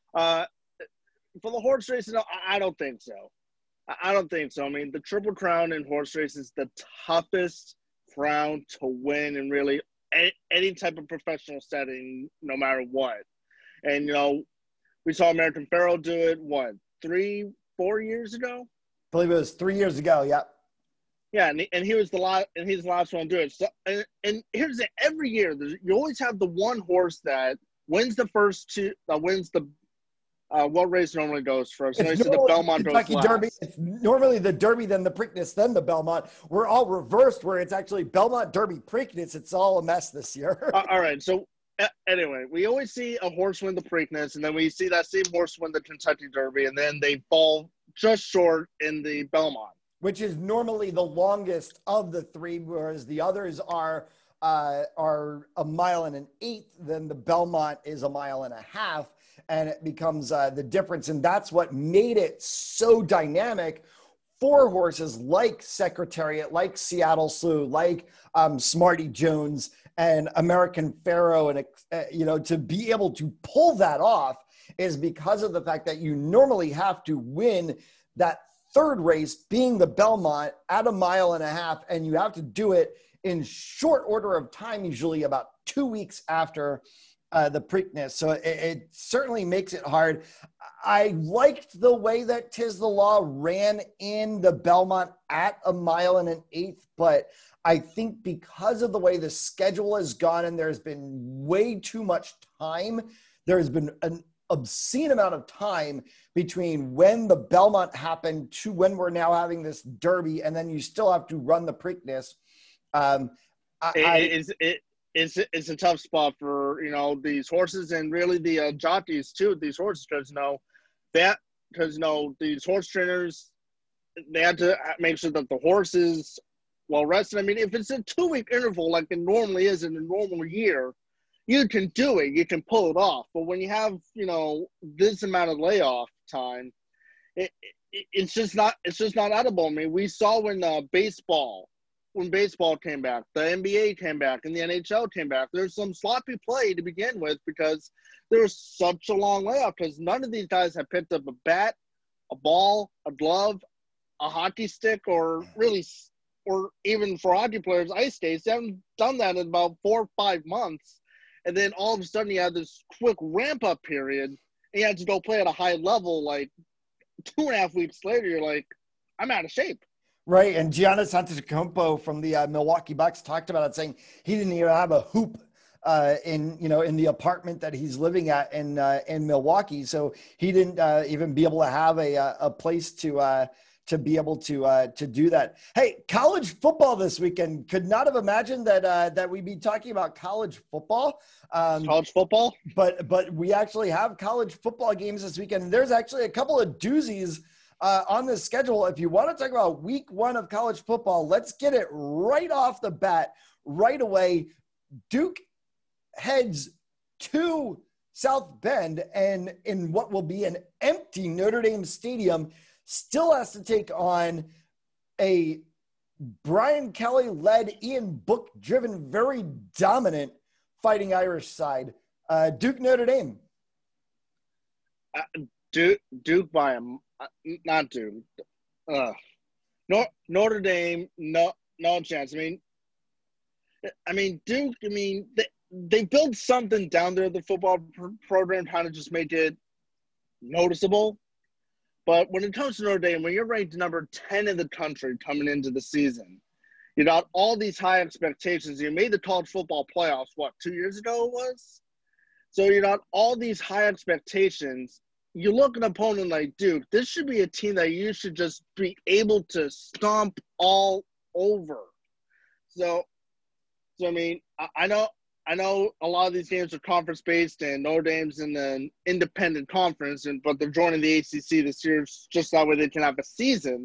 For the horse racing, I don't think so. I don't think so. I mean, the Triple Crown in horse racing is the toughest crown to win in really any type of professional setting, no matter what. And, you know, we saw American Pharoah do it, 3-4 years ago? I believe it was 3 years ago, yeah. Yeah, and he was the last one to do it. So, and here's the every year you always have the one horse that wins the first two, that wins the what race normally goes first. It's the Belmont Kentucky goes Derby. last. It's normally the Derby, then the Preakness, then the Belmont. We're all reversed, where it's actually Belmont, Derby, Preakness. It's all a mess this year. All right, so anyway, we always see a horse win the Preakness, and then we see that same horse win the Kentucky Derby, and then they fall just short in the Belmont, which is normally the longest of the three, whereas the others are a mile and an eighth. Then the Belmont is a mile and a half, and it becomes the difference. And that's what made it so dynamic for horses like Secretariat, like Seattle Slew, like Smarty Jones and American Pharoah, and to be able to pull that off is because of the fact that you normally have to win that third race, being the Belmont, at a mile and a half, and you have to do it in short order of time, usually about 2 weeks after the Preakness. So it certainly makes it hard. I liked the way that Tiz the Law ran in the Belmont at a mile and an eighth, but I think because of the way the schedule has gone and there's been way too much time, there's been an obscene amount of time between when the Belmont happened to when we're now having this Derby, and then you still have to run the Preakness. It's a tough spot for these horses, and really the jockeys too. These horses, because these horse trainers, they have to make sure that the horse is well rested. I mean, if it's a 2 week interval like it normally is in a normal year, you can do it. You can pull it off. But when you have, this amount of layoff time, it's just not edible. I mean, we saw when baseball came back, the NBA came back, and the NHL came back. There's some sloppy play to begin with because there was such a long layoff because none of these guys have picked up a bat, a ball, a glove, a hockey stick, or even for hockey players, ice skates. They haven't done that in about 4 or 5 months. And then all of a sudden you have this quick ramp-up period, and you have to go play at a high level, like 2.5 weeks later, you're like, I'm out of shape. Right, and Giannis Antetokounmpo from the Milwaukee Bucks talked about it, saying he didn't even have a hoop in the apartment that he's living at in Milwaukee, so he didn't even be able to have a place to be able to do that. Hey, college football this weekend. Could not have imagined that we'd be talking about college football. College football, but we actually have college football games this weekend. And there's actually a couple of doozies on the schedule. If you want to talk about week 1 of college football, let's get it right off the bat, right away. Duke heads to South Bend, and in what will be an empty Notre Dame stadium, still has to take on a Brian Kelly-led, Ian Book-driven, very dominant Fighting Irish side. Duke Notre Dame. Duke by a not Duke. Notre Dame, no chance. I mean Duke. I mean they built something down there. The football program kind of just make it noticeable. But when it comes to Notre Dame, when you're ranked number 10 in the country coming into the season, you got all these high expectations. You made the college football playoffs, 2 years ago it was? So you got all these high expectations. You look at an opponent like Duke, this should be a team that you should just be able to stomp all over. So I mean, I know a lot of these games are conference-based, and Notre Dame's in an independent conference, but they're joining the ACC this year just that way they can have a season.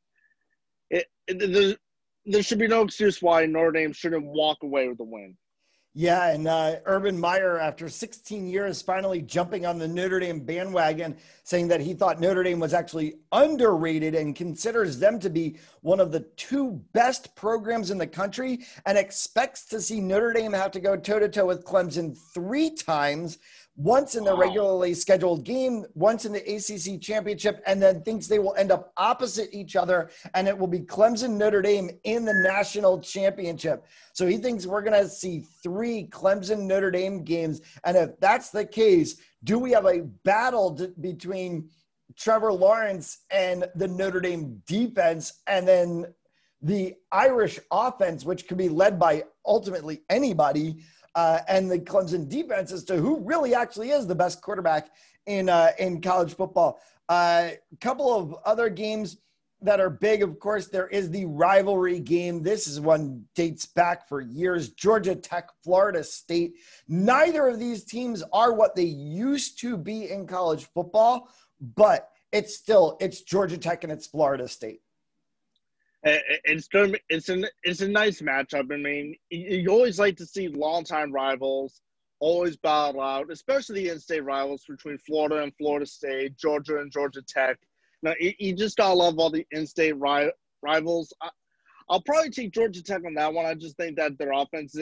There should be no excuse why Notre Dame shouldn't walk away with the win. Yeah, and Urban Meyer, after 16 years, finally jumping on the Notre Dame bandwagon, saying that he thought Notre Dame was actually underrated and considers them to be one of the 2 best programs in the country, and expects to see Notre Dame have to go toe-to-toe with Clemson 3 times, once in the regularly scheduled game, once in the ACC championship, and then thinks they will end up opposite each other, and it will be Clemson-Notre Dame in the national championship. So he thinks we're going to see 3 Clemson-Notre Dame games. And if that's the case, do we have a battle between Trevor Lawrence and the Notre Dame defense, and then the Irish offense, which could be led by ultimately anybody, and the Clemson defense as to who really actually is the best quarterback in college football. Couple of other games that are big, of course, there is the rivalry game. This is one dates back for years. Georgia Tech, Florida State. Neither of these teams are what they used to be in college football, but it's Georgia Tech and it's Florida State. It's a nice matchup. I mean, you always like to see longtime rivals always battle out, especially the in-state rivals between Florida and Florida State, Georgia and Georgia Tech. Now, you just gotta love all the in-state rivals. I'll probably take Georgia Tech on that one. I just think that their offense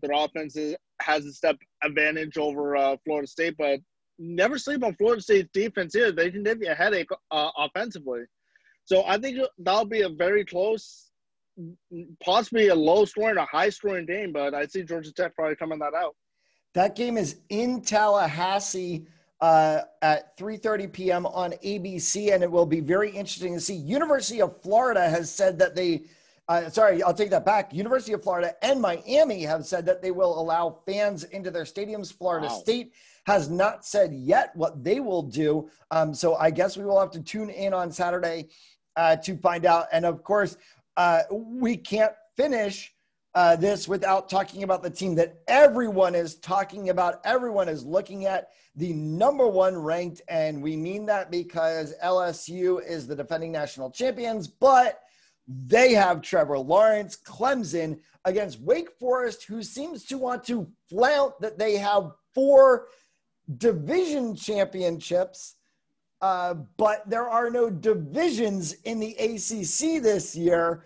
has a step advantage over Florida State, but never sleep on Florida State's defense either. They can give you a headache offensively. So I think that'll be a very close, possibly a low-scoring, a high-scoring game, but I see Georgia Tech probably coming that out. That game is in Tallahassee at 3:30 p.m. on ABC, and it will be very interesting to see. University of Florida has said that I'll take that back. University of Florida and Miami have said that they will allow fans into their stadiums. Florida State has not said yet what they will do. So I guess we will have to tune in on Saturday to find out. And of course, we can't finish this without talking about the team that everyone is talking about. Everyone is looking at, the number 1 ranked, and we mean that because LSU is the defending national champions, but they have Trevor Lawrence. Clemson against Wake Forest, who seems to want to flout that they have 4 division championships, but there are no divisions in the ACC this year.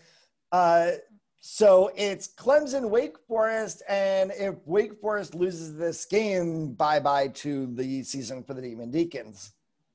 So it's Clemson, Wake Forest, and if Wake Forest loses this game, bye-bye to the season for the Demon Deacons.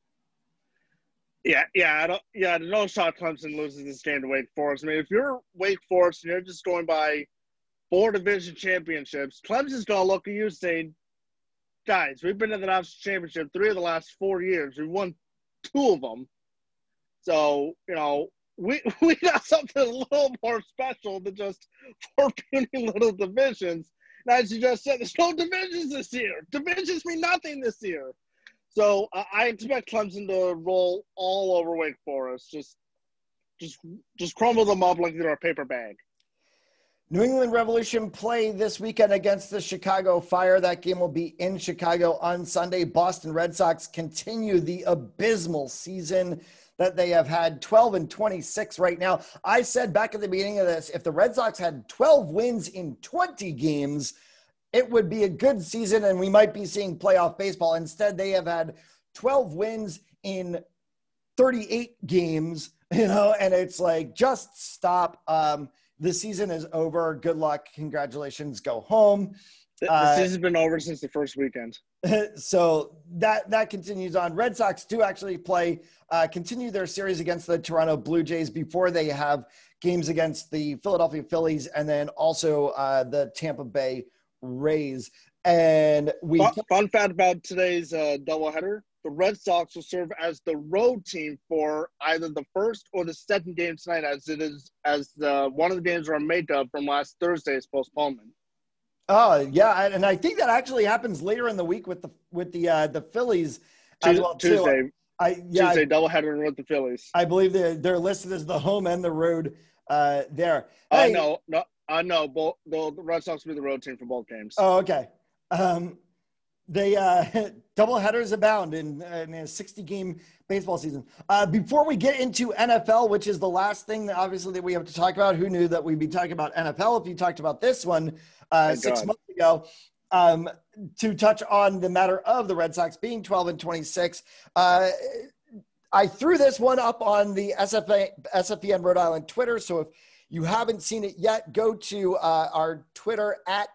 No shot Clemson loses this game to Wake Forest. I mean, if you're Wake Forest and you're just going by 4 division championships, Clemson's going to look at you saying, guys, we've been to the National Championship 3 of the last 4 years. We won 2 of them. So, we got something a little more special than just 4 puny little divisions. And as you just said, there's no divisions this year. Divisions mean nothing this year. So I expect Clemson to roll all over Wake Forest. Just crumble them up like they're a paper bag. New England Revolution play this weekend against the Chicago Fire. That game will be in Chicago on Sunday. Boston Red Sox continue the abysmal season that they have had, 12-26 right now. I said back at the beginning of this, if the Red Sox had 12 wins in 20 games, it would be a good season and we might be seeing playoff baseball. Instead, they have had 12 wins in 38 games, and it's like, just stop. The season is over. Good luck. Congratulations. Go home. The season's been over since the first weekend. So that continues on. Red Sox do actually continue their series against the Toronto Blue Jays before they have games against the Philadelphia Phillies and then also the Tampa Bay Rays. And fun fact about today's doubleheader: the Red Sox will serve as the road team for either the first or the second game tonight, as one of the games are made up from last Thursday's postponement. Oh yeah, and I think that actually happens later in the week with the Phillies as well too. Tuesday doubleheader with the Phillies. I believe they're listed as the home and the road there. Hey, no. Both the Red Sox will be the road team for both games. Oh, okay. They doubleheaders abound in a 60-game baseball season. Before we get into NFL, which is the last thing that obviously that we have to talk about, who knew that we'd be talking about NFL if you talked about this one 6 months ago? To touch on the matter of the Red Sox being 12-26, I threw this one up on the SFPN Rhode Island Twitter. So if you haven't seen it yet, go to our Twitter at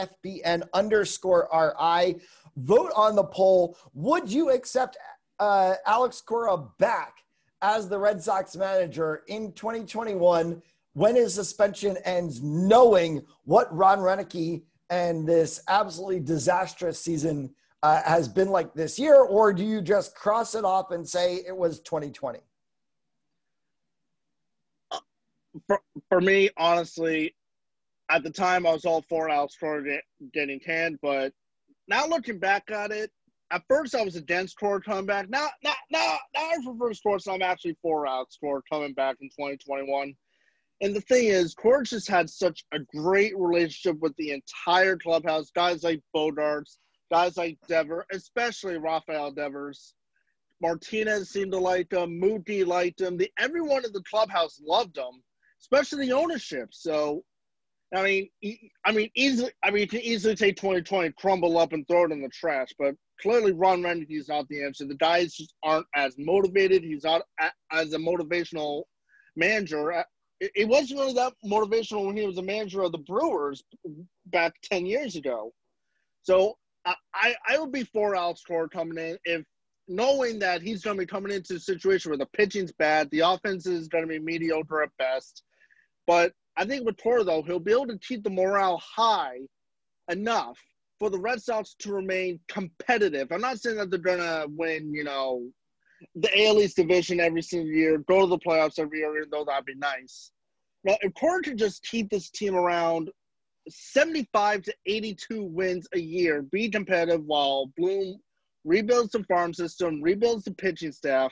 SFPN_RI. Vote on the poll. Would you accept Alex Cora back as the Red Sox manager in 2021 when his suspension ends, knowing what Ron Renicky and this absolutely disastrous season has been like this year? Or do you just cross it off and say it was 2020? For me, honestly, at the time I was all for Alex Cora getting canned, but now looking back at it, at first I was against Cora coming back. Now I prefer Cora, so I'm actually for Alex Cora coming back in 2021. And the thing is, Cora just had such a great relationship with the entire clubhouse, guys like Bodarts, guys like Devers, especially Rafael Devers. Martinez seemed to like him. Mookie liked him. Everyone in the clubhouse loved him, especially the ownership. So, you can easily take 2020, crumble up, and throw it in the trash. But clearly, Ron Renicky is not the answer. The guys just aren't as motivated. He's not as a motivational manager. It wasn't really that motivational when he was a manager of the Brewers back 10 years ago. So I would be for Alex Cora coming in, if knowing that he's going to be coming into a situation where the pitching's bad, the offense is going to be mediocre at best. But I think with Cora, though, he'll be able to keep the morale high enough for the Red Sox to remain competitive. I'm not saying that they're going to win, the AL East division every single year, go to the playoffs every year, though that'd be nice. Now, if Cora could just keep this team around 75 to 82 wins a year, be competitive while Bloom rebuilds the farm system, rebuilds the pitching staff,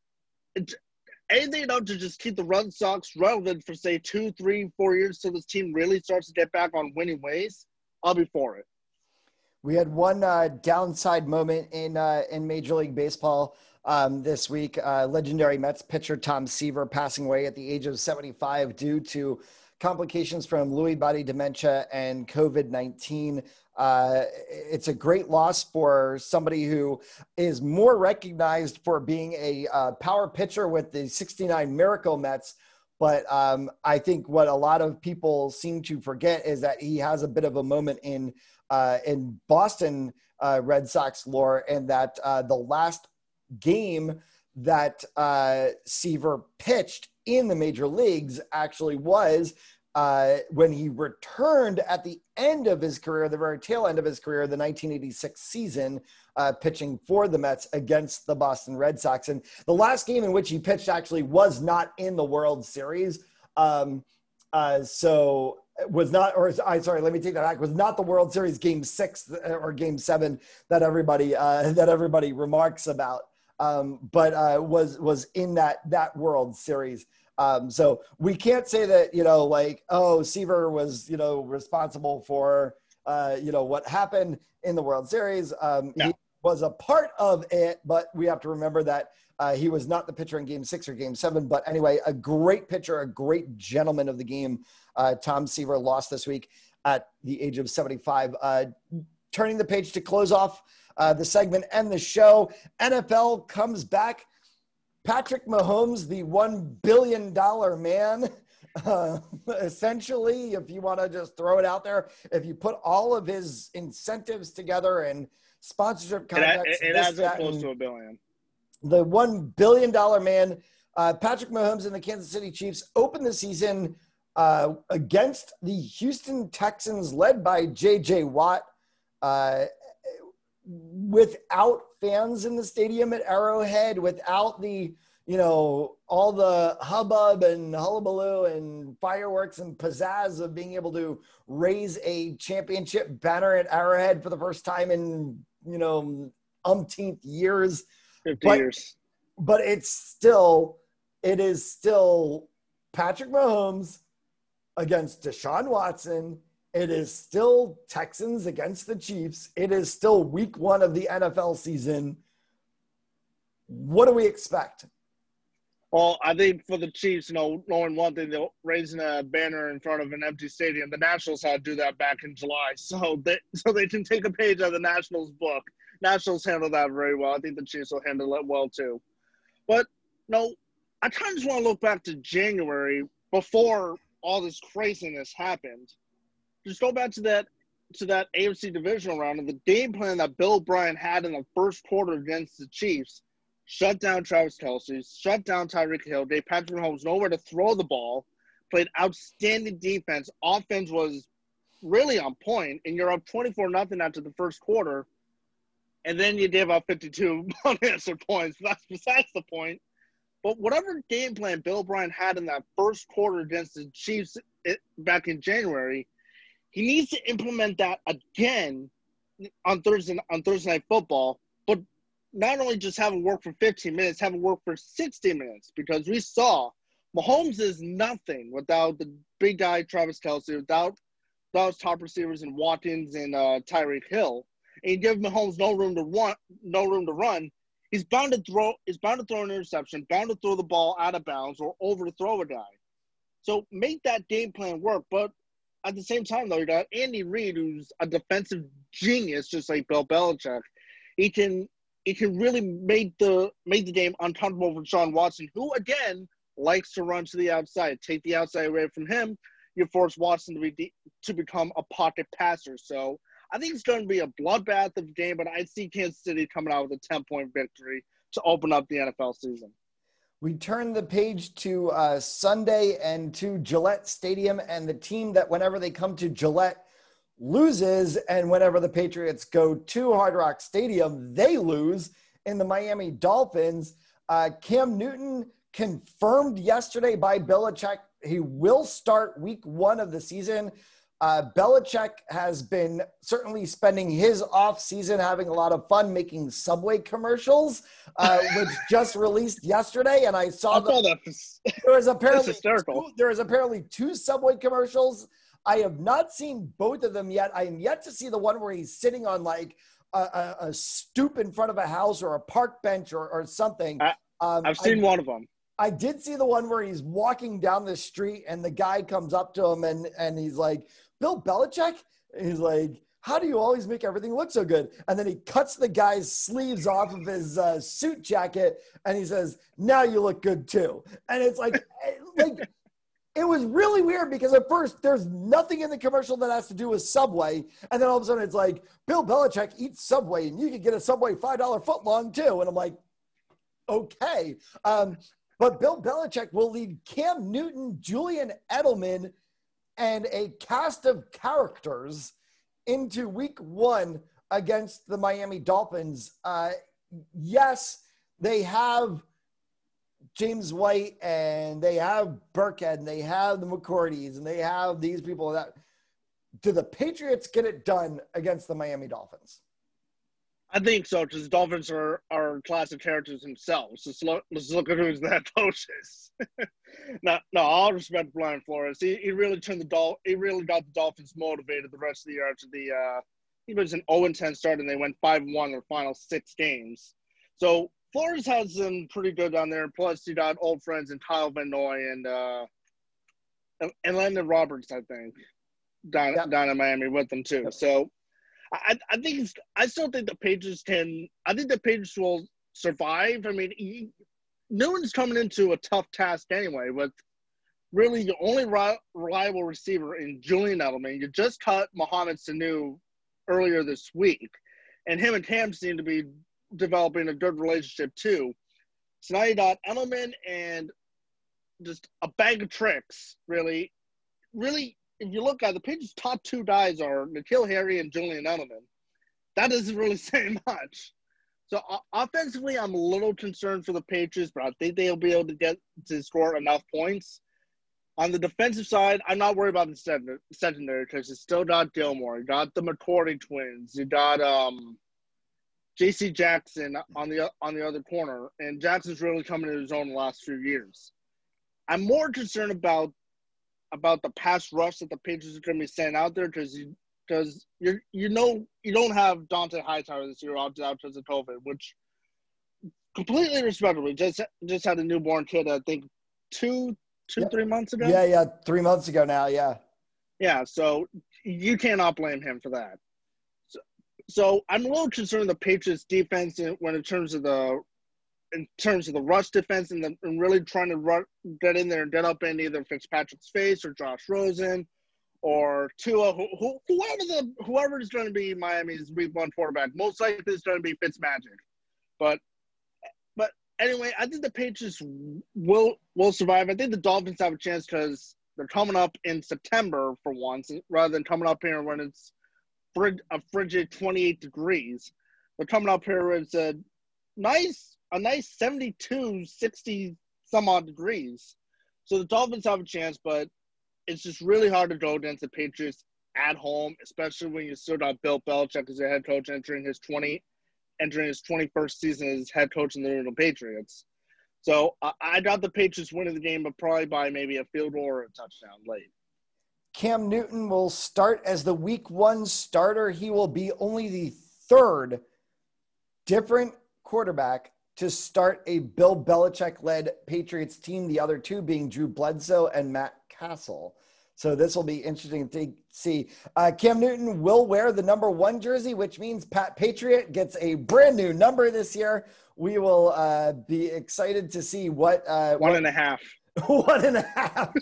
anything enough to just keep the Red Sox relevant for, say, 2, 3, 4 years till this team really starts to get back on winning ways, I'll be for it. We had one downside moment in Major League Baseball this week. Legendary Mets pitcher Tom Seaver passing away at the age of 75 due to complications from Lewy body dementia and COVID-19. It's a great loss for somebody who is more recognized for being a power pitcher with the 69 Miracle Mets. But I think what a lot of people seem to forget is that he has a bit of a moment in Boston Red Sox lore, and that the last game that Seaver pitched in the major leagues actually was when he returned at the end of his career, the very tail end of his career, the 1986 season, pitching for the Mets against the Boston Red Sox. And the last game in which he pitched actually was not in the World Series. So it was not, or sorry, let me take that back. It was not the World Series Game 6 or Game 7 that everybody remarks about, but was in that World Series. So we can't say that, Seaver was, responsible for, what happened in the World Series. He was a part of it, but we have to remember that he was not the pitcher in Game 6 or Game 7. But anyway, a great pitcher, a great gentleman of the game. Tom Seaver lost this week at the age of 75. Turning the page to close off the segment and the show, NFL comes back. Patrick Mahomes, the $1 billion man, essentially, if you want to just throw it out there, if you put all of his incentives together and sponsorship contracts, it adds up close to $1 billion. The $1 billion man, Patrick Mahomes and the Kansas City Chiefs opened the season against the Houston Texans, led by J.J. Watt, without fans in the stadium at Arrowhead, without the, all the hubbub and hullabaloo and fireworks and pizzazz of being able to raise a championship banner at Arrowhead for the first time in, umpteenth years. 50 years. But it is still Patrick Mahomes against Deshaun Watson. It is still Texans against the Chiefs. It is still week 1 of the NFL season. What do we expect? Well, I think for the Chiefs, knowing one thing, they're raising a banner in front of an empty stadium. The Nationals had to do that back in July, so they can take a page out of the Nationals book. Nationals handle that very well. I think the Chiefs will handle it well too. But I kind of just want to look back to January before all this craziness happened. Just go back to that AFC divisional round and the game plan that Bill O'Brien had in the first quarter against the Chiefs. Shut down Travis Kelce, shut down Tyreek Hill, gave Patrick Mahomes nowhere to throw the ball, played outstanding defense. Offense was really on point, and you're up 24-0 after the first quarter, and then you gave up 52 unanswered points. That's besides the point. But whatever game plan Bill O'Brien had in that first quarter against the Chiefs back in January, he needs to implement that again on Thursday Night Football, but not only just have it work for 15 minutes, have it work for 60 minutes, because we saw Mahomes is nothing without the big guy Travis Kelce, without those top receivers in Watkins and Tyreek Hill. And you give Mahomes no room to run. He's bound to throw an interception, bound to throw the ball out of bounds or overthrow a guy. So make that game plan work. But at the same time, though, you got Andy Reid, who's a defensive genius, just like Bill Belichick. He can really make the game uncomfortable for Sean Watson, who again likes to run to the outside. Take the outside away from him, you force Watson to become a pocket passer. So I think it's going to be a bloodbath of a game, but I see Kansas City coming out with a 10-point victory to open up the NFL season. We turn the page to Sunday and to Gillette Stadium, and the team that whenever they come to Gillette loses, and whenever the Patriots go to Hard Rock Stadium, they lose in the Miami Dolphins. Cam Newton confirmed yesterday by Belichick he will start week 1 of the season. Belichick has been certainly spending his off season having a lot of fun making Subway commercials, which just released yesterday. And I saw that there was apparently 2 Subway commercials. I have not seen both of them yet. I am yet to see the one where he's sitting on like a stoop in front of a house or a park bench or something. I've seen one of them. I did see the one where he's walking down the street and the guy comes up to him and he's like, Bill Belichick? And he's like, how do you always make everything look so good? And then he cuts the guy's sleeves off of his suit jacket and he says, now you look good too. And it's like it was really weird because at first there's nothing in the commercial that has to do with Subway. And then all of a sudden it's like, Bill Belichick eats Subway and you can get a Subway $5 footlong too. And I'm like, okay. But Bill Belichick will lead Cam Newton, Julian Edelman, and a cast of characters into week one against the Miami Dolphins. Yes, they have James White and they have Burkhead and they have the McCourties and they have these people that do the Patriots get it done against the Miami Dolphins? I think so, because the Dolphins are class of characters themselves. Let's look at who's that coach is. No, all respect Brian Flores. He really got the Dolphins motivated the rest of the year after he was an 0-10 start and they went 5-1 their final 6 games. So Flores has them pretty good down there. Plus, you got old friends in Kyle Van Noy and Landon Roberts, I think, down in Miami with them too. So I still think the Patriots I think the Patriots will survive. I mean, Newton's coming into a tough task anyway with really your only reliable receiver in Julian Edelman. You just cut Mohamed Sanu earlier this week, and him and Cam seem to be developing a good relationship too. So now you got Edelman and just a bag of tricks, really. If you look at the Patriots' top 2 guys are N'Keal Harry and Julian Edelman. That doesn't really say much. So offensively, I'm a little concerned for the Patriots, but I think they'll be able to score enough points. On the defensive side, I'm not worried about the secondary because you still got Gilmore. You got the McCourty twins. You got J.C. Jackson on the other corner, and Jackson's really coming to his own the last few years. I'm more concerned about the pass rush that the Patriots are going to be sending out there because you don't have Dante Hightower this year out because of COVID, which completely respectable. Just had a newborn kid, I think 3 months ago. Yeah, 3 months ago now. Yeah. So you cannot blame him for that. So I'm a little concerned the Patriots defense in terms of the rush defense and really trying to get in there and get up in either Fitzpatrick's face or Josh Rosen or Tua, whoever is going to be Miami's week 1 quarterback. Most likely it's going to be Fitzmagic. But anyway, I think the Patriots will survive. I think the Dolphins have a chance because they're coming up in September for once, rather than coming up here when it's a frigid 28 degrees. They're coming up here when it's a nice 72, 60 some odd degrees. So the Dolphins have a chance, but it's just really hard to go against the Patriots at home, especially when you still got Bill Belichick as a head coach entering his 21st season as head coach in the New England Patriots. So I got the Patriots winning the game, but probably by maybe a field goal or a touchdown late. Cam Newton will start as the week 1 starter. He will be only the 3rd different quarterback to start a Bill Belichick-led Patriots team, the other 2 being Drew Bledsoe and Matt Castle. So this will be interesting to see. Cam Newton will wear the number 1 jersey, which means Pat Patriot gets a brand new number this year. We will be excited to see what 1.5. 1.5.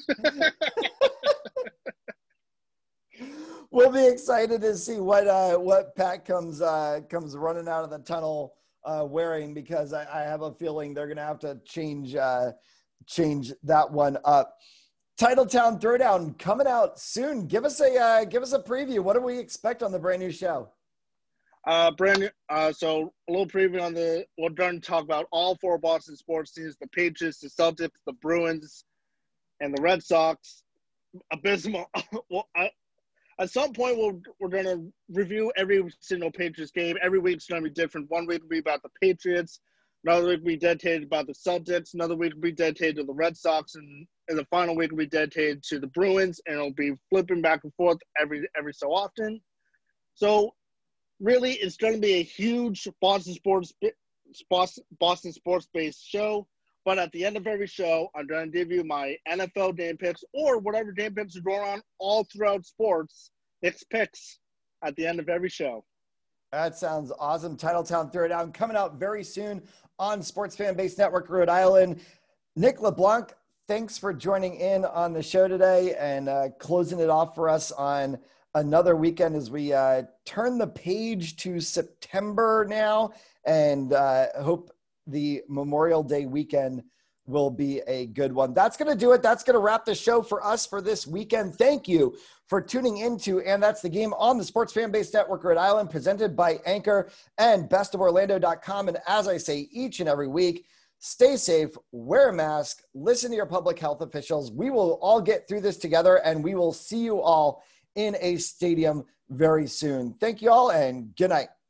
We'll be excited to see what Pat comes running out of the tunnel wearing, because I have a feeling they're going to have to change that one up. Titletown Throwdown coming out soon. Give us a preview. What do we expect on the brand new show? Brand new. So a little preview on we're going to talk about all 4 Boston sports teams: the Patriots, the Celtics, the Bruins, and the Red Sox. Abysmal. Well, at some point, we're going to review every single Patriots game. Every week's going to be different. One week will be about the Patriots. Another week will be dedicated about the Celtics. Another week will be dedicated to the Red Sox. And the final week will be dedicated to the Bruins. And it'll be flipping back and forth every so often. So, really, it's going to be a huge Boston sports-based show. But at the end of every show, I'm going to give you my NFL game picks or whatever game picks are going on all throughout sports. Picks at the end of every show. That sounds awesome. Titletown Throwdown coming out very soon on Sports Fan Base Network, Rhode Island. Nick LeBlanc, thanks for joining in on the show today and closing it off for us on another weekend as we turn the page to September now, and hope the Memorial Day weekend will be a good one. That's going to do it. That's going to wrap the show for us for this weekend. Thank you for tuning into And That's the Game on the Sports Fan Base Network Rhode Island, presented by Anchor and bestoforlando.com. And as I say each and every week, stay safe, wear a mask, listen to your public health officials. We will all get through this together, and we will see you all in a stadium very soon. Thank you all, and good night.